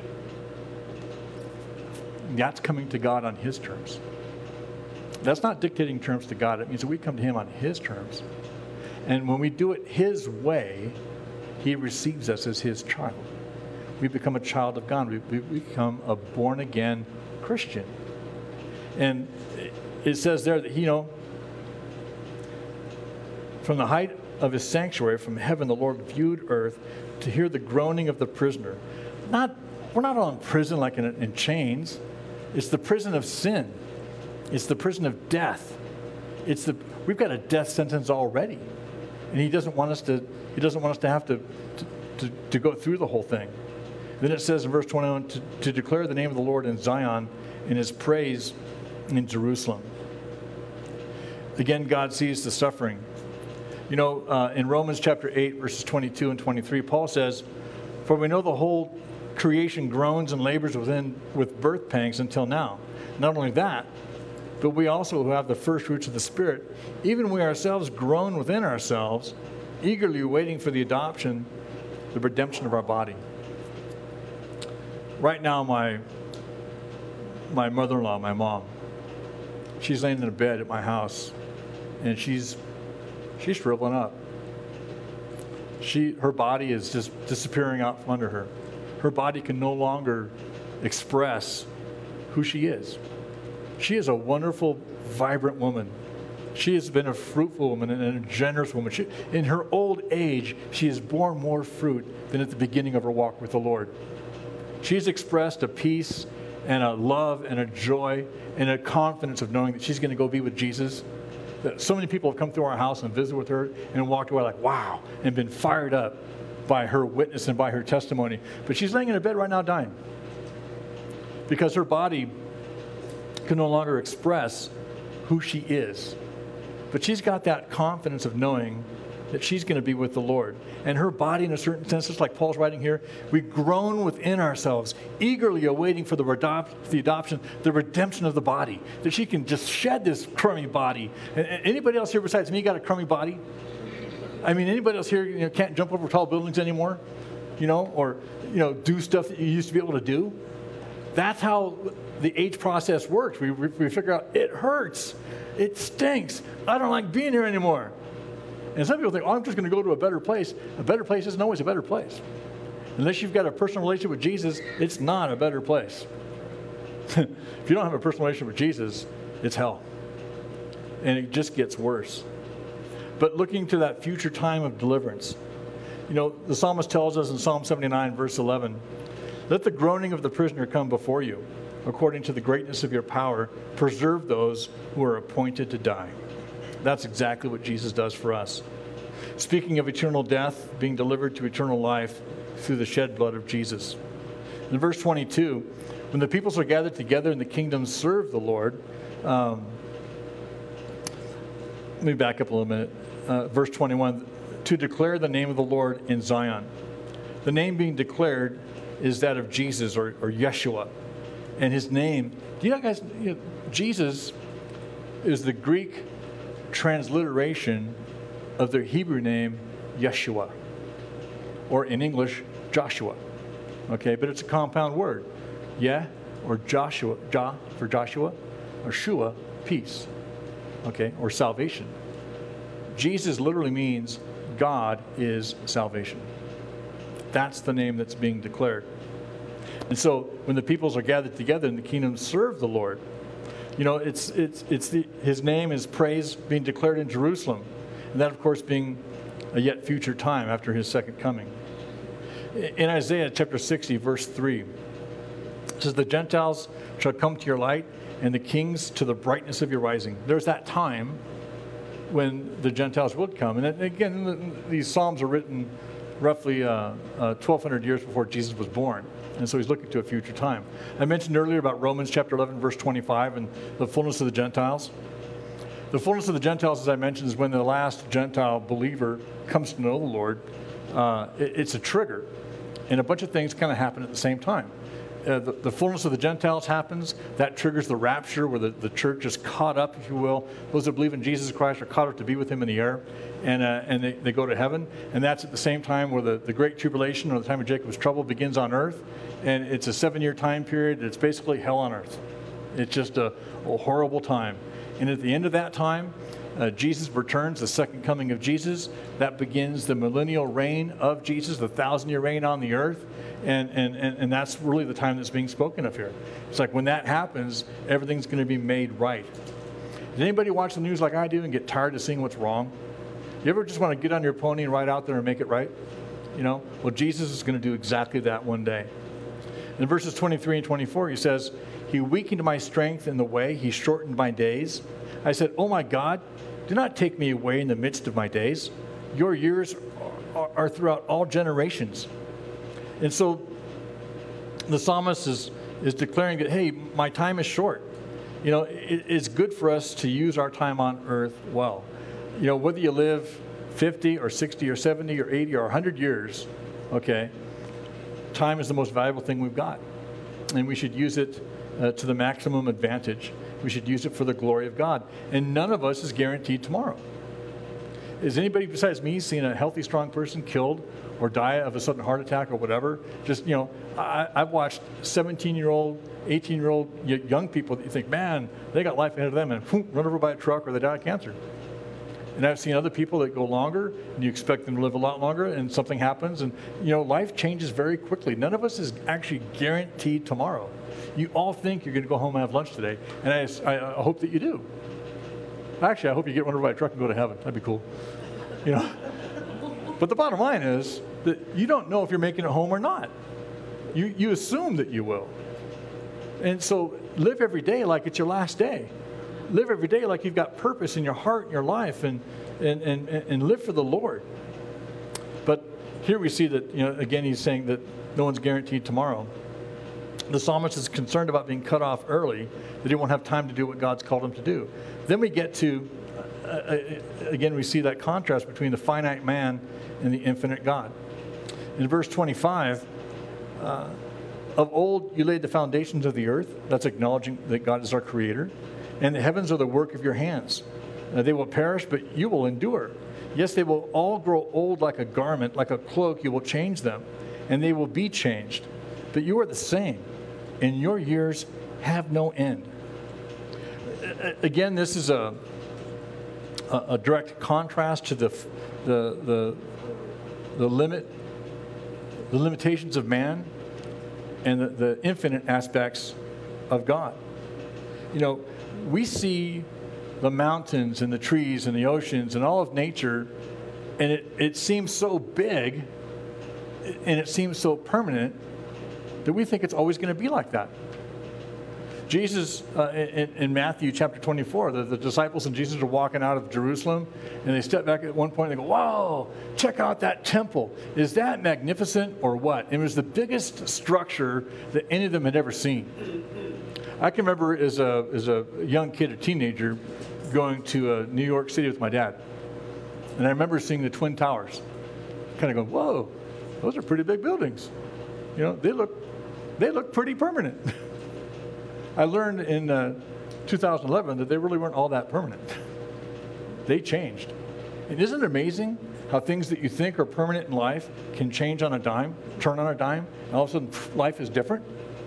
that's coming to God on his terms. That's not dictating terms to God. It means that we come to him on his terms. And when we do it his way, he receives us as his child. We become a child of God. We become a born-again Christian. And it says there that, from the height of his sanctuary, from heaven, the Lord viewed earth to hear the groaning of the prisoner. We're not all in prison like in chains. It's the prison of sin. It's the prison of death. We've got a death sentence already, and he doesn't want us to have to go through the whole thing. Then it says in verse 21 to declare the name of the Lord in Zion and his praise in Jerusalem. Again, God sees the suffering. In Romans chapter 8, verses 22 and 23, Paul says, for we know the whole creation groans and labors with birth pangs until now. Not only that, but we also who have the first fruits of the Spirit, even we ourselves groan within ourselves, eagerly waiting for the adoption, the redemption of our body. Right now, my mother-in-law, my mom, she's laying in a bed at my house, and she's shriveling up. Her body is just disappearing out from under her. Her body can no longer express who she is. She is a wonderful, vibrant woman. She has been a fruitful woman and a generous woman. In her old age, she has borne more fruit than at the beginning of her walk with the Lord. She's expressed a peace and a love and a joy and a confidence of knowing that she's going to go be with Jesus. So many people have come through our house and visited with her and walked away like, wow, and been fired up by her witness and by her testimony. But she's laying in a bed right now dying because her body can no longer express who she is. But she's got that confidence of knowing that she's going to be with the Lord. And her body, in a certain sense, just like Paul's writing here, we groan within ourselves, eagerly awaiting for the adoption, the redemption of the body, that she can just shed this crummy body. And anybody else here besides me got a crummy body? I mean, anybody else here can't jump over tall buildings anymore? Or do stuff that you used to be able to do? That's how the age process works. We figure out it hurts. It stinks. I don't like being here anymore. And some people think, I'm just going to go to a better place. A better place isn't always a better place. Unless you've got a personal relationship with Jesus, it's not a better place. If you don't have a personal relationship with Jesus, it's hell. And it just gets worse. But looking to that future time of deliverance, the psalmist tells us in Psalm 79, verse 11, let the groaning of the prisoner come before you. According to the greatness of your power, preserve those who are appointed to die. That's exactly what Jesus does for us. Speaking of eternal death, being delivered to eternal life through the shed blood of Jesus. In verse 22, when the peoples are gathered together and the kingdoms serve the Lord, let me back up a little minute. Verse 21, to declare the name of the Lord in Zion. The name being declared is that of Jesus or Yeshua. And his name, do you know, guys, Jesus is the Greek transliteration of the Hebrew name Yeshua, or in English, Joshua. Okay, but it's a compound word. Yeah, or Joshua, Jah for Joshua, or Shua, peace. Okay, or salvation. Jesus literally means God is salvation. That's the name that's being declared. And so when the peoples are gathered together and the kingdom serve the Lord, his name is praise being declared in Jerusalem. And that, of course, being a yet future time after his second coming. In Isaiah chapter 60, verse 3, it says, the Gentiles shall come to your light and the kings to the brightness of your rising. There's that time when the Gentiles would come. And again, these Psalms are written roughly 1,200 years before Jesus was born. And so he's looking to a future time. I mentioned earlier about Romans chapter 11, verse 25, and the fullness of the Gentiles. The fullness of the Gentiles, as I mentioned, is when the last Gentile believer comes to know the Lord. It's a trigger. And a bunch of things kind of happen at the same time. The fullness of the Gentiles happens. That triggers the rapture where the church is caught up, if you will. Those that believe in Jesus Christ are caught up to be with him in the air. And they go to heaven. And that's at the same time where the Great Tribulation, or the time of Jacob's trouble, begins on earth. And it's a 7-year time period. It's basically hell on earth. It's just a horrible time. And at the end of that time, Jesus returns, the second coming of Jesus. That begins the millennial reign of Jesus, the 1,000-year reign on the earth. And that's really the time that's being spoken of here. It's like when that happens, everything's going to be made right. Does anybody watch the news like I do and get tired of seeing what's wrong? You ever just want to get on your pony and ride out there and make it right? Well, Jesus is going to do exactly that one day. In verses 23 and 24, he says, he weakened my strength in the way. He shortened my days. I said, oh my God, do not take me away in the midst of my days. Your years are throughout all generations. And so the psalmist is declaring that, hey, my time is short. It's good for us to use our time on earth well. Whether you live 50 or 60 or 70 or 80 or 100 years, okay, time is the most valuable thing we've got. And we should use it to the maximum advantage. We should use it for the glory of God. And none of us is guaranteed tomorrow. Is anybody besides me seen a healthy, strong person killed or die of a sudden heart attack or whatever? Just, I've watched 17-year-old, 18-year-old young people that you think, man, they got life ahead of them, and boom, run over by a truck or they die of cancer. And I've seen other people that go longer, and you expect them to live a lot longer, and something happens. And, life changes very quickly. None of us is actually guaranteed tomorrow. You all think you're going to go home and have lunch today, and I hope that you do. Actually, I hope you get run over by a truck and go to heaven. That'd be cool. But the bottom line is that you don't know if you're making it home or not. You assume that you will. And so live every day like it's your last day. Live every day like you've got purpose in your heart and your life, and live for the Lord. But here we see that, again, he's saying that no one's guaranteed tomorrow. The psalmist is concerned about being cut off early, that he won't have time to do what God's called him to do. Then we get to again, we see that contrast between the finite man and the infinite God. In verse 25, of old you laid the foundations of the earth. That's acknowledging that God is our creator. And the heavens are the work of your hands. They will perish, but you will endure. Yes, they will all grow old like a garment, like a cloak. You will change them, and they will be changed. But you are the same, and your years have no end. Again, this is a direct contrast to the limitations of man and the infinite aspects of God. You know, we see the mountains and the trees and the oceans and all of nature, and it seems so big and it seems so permanent that we think it's always going to be like that. Jesus, in Matthew chapter 24, the disciples and Jesus are walking out of Jerusalem, and they step back at one point and they go, "Wow, check out that temple. Is that magnificent or what?" And it was the biggest structure that any of them had ever seen. I can remember as a young kid, a teenager, going to New York City with my dad. And I remember seeing the Twin Towers, kind of going, "Whoa, those are pretty big buildings. You know, they look pretty permanent." I learned in 2011 that they really weren't all that permanent. They changed. And isn't it amazing how things that you think are permanent in life can change on a dime, turn on a dime, and all of a sudden life is different?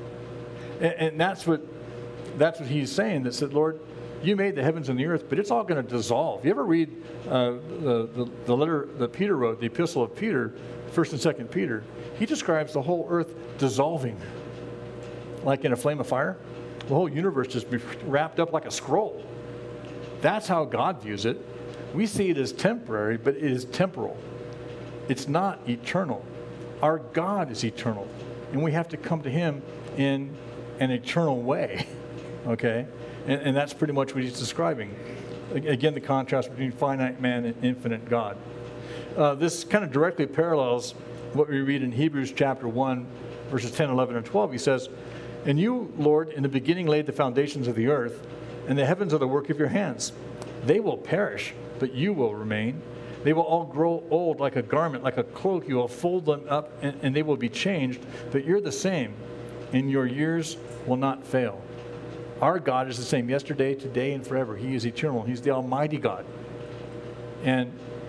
And that's what he's saying, that said, "Lord, you made the heavens and the earth, but it's all going to dissolve." You ever read the letter that Peter wrote, the epistle of Peter, 1st and 2nd Peter? He describes the whole earth dissolving, like in a flame of fire. The whole universe just be wrapped up like a scroll. That's how God views it. We see it as temporary, but it is temporal. It's not eternal. Our God is eternal, and we have to come to him in an eternal way, okay? And that's pretty much what he's describing. Again, the contrast between finite man and infinite God. This kind of directly parallels what we read in Hebrews chapter 1, verses 10, 11, and 12. He says, "And you, Lord, in the beginning laid the foundations of the earth, and the heavens are the work of your hands. They will perish, but you will remain. They will all grow old like a garment, like a cloak. You will fold them up, and they will be changed. But you're the same, and your years will not fail." Our God is the same yesterday, today, and forever. He is eternal. He's the Almighty God. And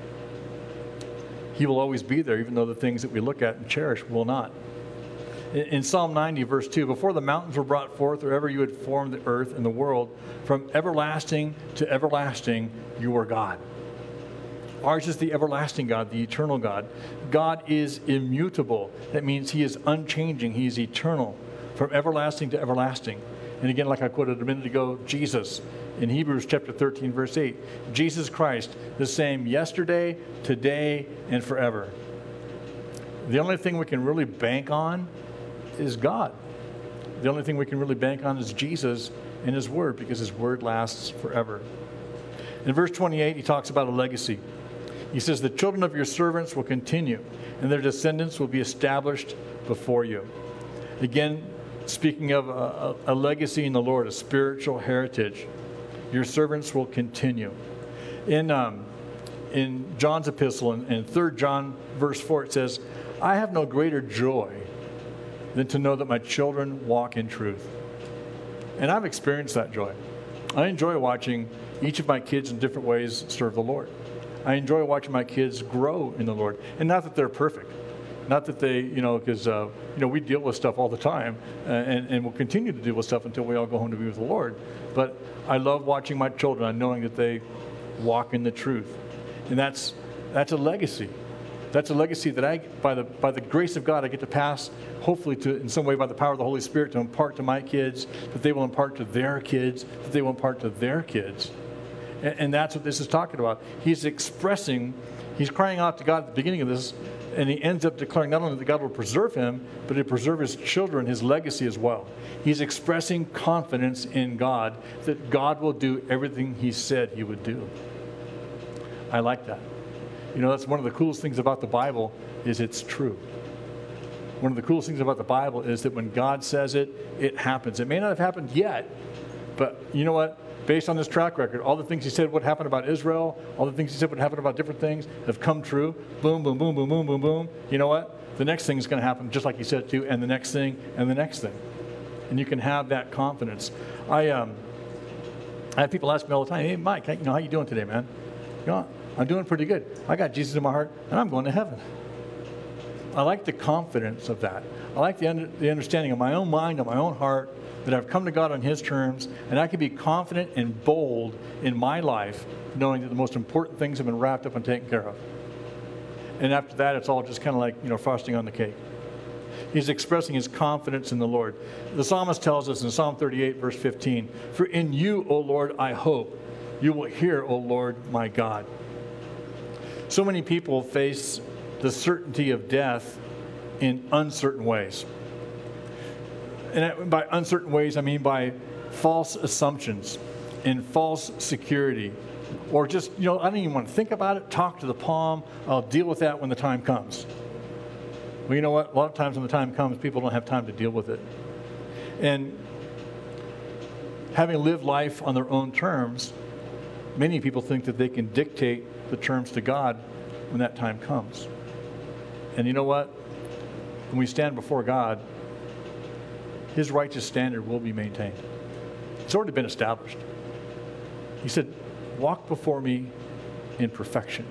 he will always be there, even though the things that we look at and cherish will not. In Psalm 90, verse 2, "Before the mountains were brought forth, or ever you had formed the earth and the world, from everlasting to everlasting, you are God." Ours is the everlasting God, the eternal God. God is immutable. That means he is unchanging. He is eternal, from everlasting to everlasting. And again, like I quoted a minute ago, Jesus, in Hebrews chapter 13, verse 8, Jesus Christ, the same yesterday, today, and forever. The only thing we can really bank on is God. The only thing we can really bank on is Jesus and his word, because his word lasts forever. In verse 28, he talks about a legacy. He says, "The children of your servants will continue, and their descendants will be established before you." Again, speaking of a legacy in the Lord, a spiritual heritage, your servants will continue. In John's epistle, in 3 John verse 4, it says, "I have no greater joy than to know that my children walk in truth." And I've experienced that joy. I enjoy watching each of my kids in different ways serve the Lord. I enjoy watching my kids grow in the Lord. And not that they're perfect. Not that they, because, we deal with stuff all the time, and we'll continue to deal with stuff until we all go home to be with the Lord. But I love watching my children and knowing that they walk in the truth. And that's a legacy. That's a legacy that by the grace of God, I get to pass, hopefully, in some way by the power of the Holy Spirit, to impart to my kids, that they will impart to their kids, that they will impart to their kids. And that's what this is talking about. He's crying out to God at the beginning of this, and he ends up declaring not only that God will preserve him, but he'll preserve his children, his legacy as well. He's expressing confidence in God, that God will do everything he said he would do. I like that. That's one of the coolest things about the Bible, is it's true. One of the coolest things about the Bible is that when God says it, it happens. It may not have happened yet, but you know what? based on this track record, all the things he said would happen about Israel, all the things he said would happen about different things have come true. Boom, boom, boom, boom, boom, boom, boom. You know what? The next thing is going to happen just like he said to, and the next thing, and the next thing. And you can have that confidence. I have people ask me all the time, hey, Mike, how you doing today, man? I'm doing pretty good. I got Jesus in my heart, and I'm going to heaven. I like the confidence of that. I like the understanding of my own mind, of my own heart, that I've come to God on His terms, and I can be confident and bold in my life, knowing that the most important things have been wrapped up and taken care of. And after that, it's all just kind of like, frosting on the cake. He's expressing his confidence in the Lord. The psalmist tells us in Psalm 38, verse 15, "For in you, O Lord, I hope. You will hear, O Lord, my God." So many people face the certainty of death in uncertain ways. And by uncertain ways, I mean by false assumptions and false security. Or just, I don't even want to think about it, talk to the palm, I'll deal with that when the time comes. Well, you know what? A lot of times when the time comes, people don't have time to deal with it. And having lived life on their own terms, many people think that they can dictate the terms to God when that time comes. And you know what? When we stand before God, His righteous standard will be maintained. It's already been established. He said, "Walk before me in perfection."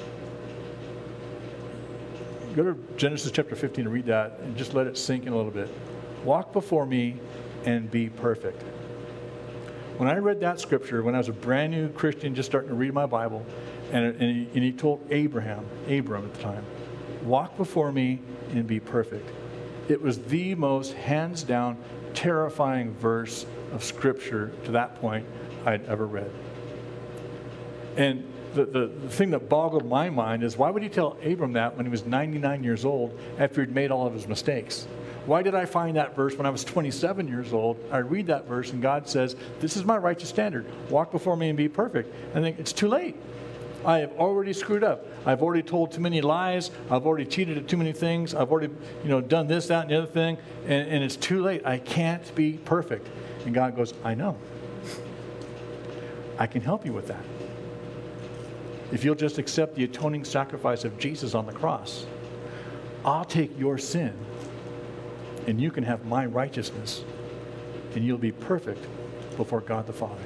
Go to Genesis chapter 15 and read that and just let it sink in a little bit. Walk before me and be perfect. When I read that scripture, when I was a brand new Christian just starting to read my Bible, and he told Abram at the time, "Walk before me and be perfect." It was the most hands down terrifying verse of scripture to that point I'd ever read. And the thing that boggled my mind is, why would he tell Abram that when he was 99 years old after he'd made all of his mistakes? Why did I find that verse when I was 27 years old? I read that verse and God says, "This is my righteous standard. Walk before me and be perfect." And I think it's too late. I have already screwed up. I've already told too many lies. I've already cheated at too many things. I've already, done this, that, and the other thing. And it's too late. I can't be perfect. And God goes, "I know. I can help you with that. If you'll just accept the atoning sacrifice of Jesus on the cross, I'll take your sin and you can have my righteousness and you'll be perfect before God the Father."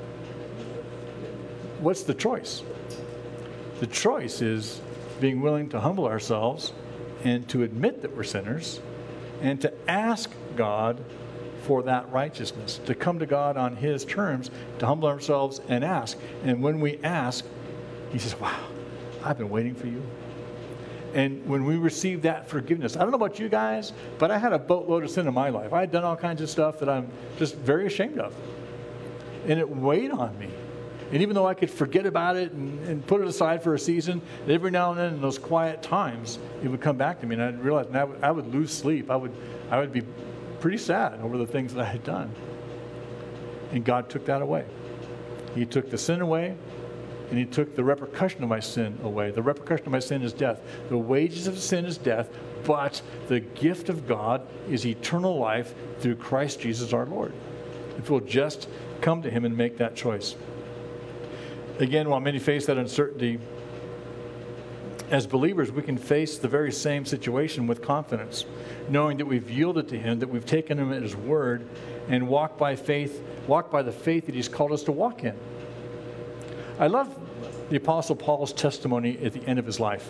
What's the choice? The choice is being willing to humble ourselves and to admit that we're sinners and to ask God for that righteousness, to come to God on His terms, to humble ourselves and ask. And when we ask, He says, "Wow, I've been waiting for you." And when we receive that forgiveness, I don't know about you guys, but I had a boatload of sin in my life. I had done all kinds of stuff that I'm just very ashamed of. And it weighed on me. And even though I could forget about it and put it aside for a season, every now and then in those quiet times, it would come back to me. And I'd realize, and I would lose sleep. I would be pretty sad over the things that I had done. And God took that away. He took the sin away. And He took the repercussion of my sin away. The repercussion of my sin is death. The wages of sin is death, but the gift of God is eternal life through Christ Jesus our Lord. If we'll just come to Him and make that choice. Again, while many face that uncertainty, as believers, we can face the very same situation with confidence, knowing that we've yielded to Him, that we've taken Him at His word, and walk by the faith that He's called us to walk in. I love the Apostle Paul's testimony at the end of his life.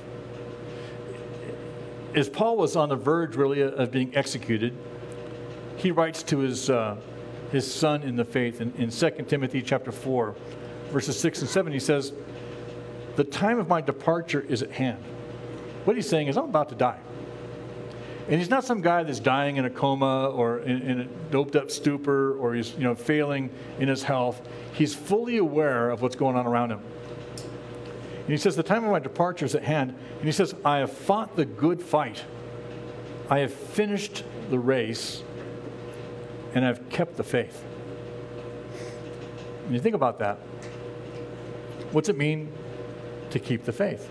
As Paul was on the verge, really, of being executed, he writes to his son in the faith in 2 Timothy chapter 4, verses 6 and 7. He says, "The time of my departure is at hand." What he's saying is, I'm about to die. And he's not some guy that's dying in a coma or in a doped up stupor, or he's failing in his health. He's fully aware of what's going on around him. And he says, "The time of my departure is at hand." And he says, "I have fought the good fight. I have finished the race, and I've kept the faith." When you think about that, what's it mean to keep the faith?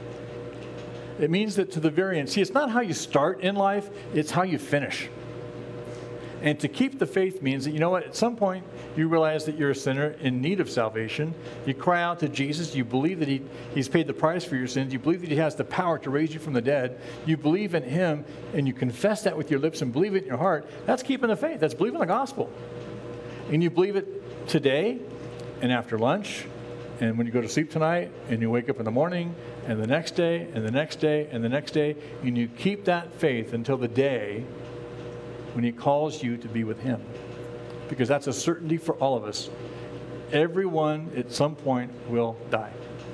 It means that to the very end. See, it's not how you start in life, it's how you finish. And to keep the faith means that, you know what, at some point you realize that you're a sinner in need of salvation. You cry out to Jesus. You believe that He's paid the price for your sins. You believe that He has the power to raise you from the dead. You believe in Him, and you confess that with your lips and believe it in your heart. That's keeping the faith. That's believing the gospel. And you believe it today and after lunch and when you go to sleep tonight and you wake up in the morning and the next day and the next day and the next day, and you keep that faith until the day when He calls you to be with Him. Because that's a certainty for all of us. Everyone at some point will die.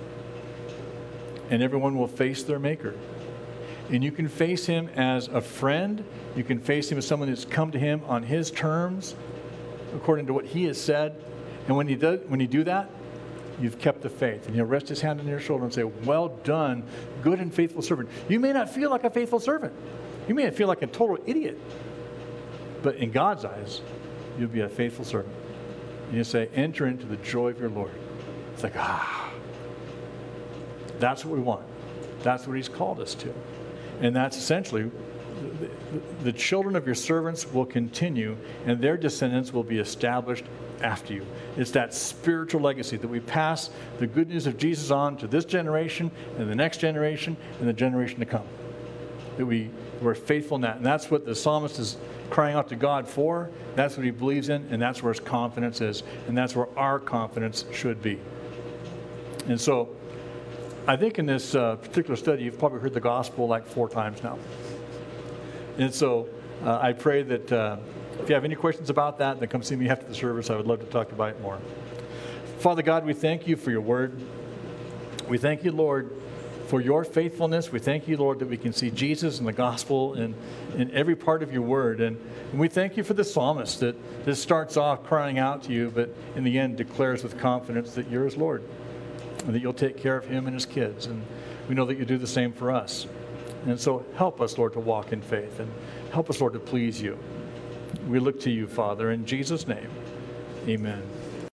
And everyone will face their Maker. And you can face Him as a friend. You can face Him as someone who's come to Him on His terms, according to what He has said. And when you do that, you've kept the faith. And He'll rest His hand on your shoulder and say, well done, good and faithful servant. You may not feel like a faithful servant. You may feel like a total idiot. But in God's eyes, you'll be a faithful servant. And you say, enter into the joy of your Lord. It's like, that's what we want. That's what He's called us to. And that's essentially, the children of your servants will continue, and their descendants will be established after you. It's that spiritual legacy that we pass the good news of Jesus on to this generation and the next generation and the generation to come. That we're faithful in that. And that's what the psalmist is crying out to God for. That's what he believes in, and that's where his confidence is. And that's where our confidence should be. And so, I think in this particular study, you've probably heard the gospel like 4 times now. And so, I pray that if you have any questions about that, then come see me after the service. I would love to talk about it more. Father God, we thank you for your word. We thank you, Lord, for your faithfulness. We thank you, Lord, that we can see Jesus and the gospel in every part of your word. And we thank you for the psalmist that starts off crying out to you, but in the end declares with confidence that you're his Lord and that you'll take care of him and his kids. And we know that you do the same for us. And so help us, Lord, to walk in faith, and help us, Lord, to please you. We look to you, Father, in Jesus' name. Amen.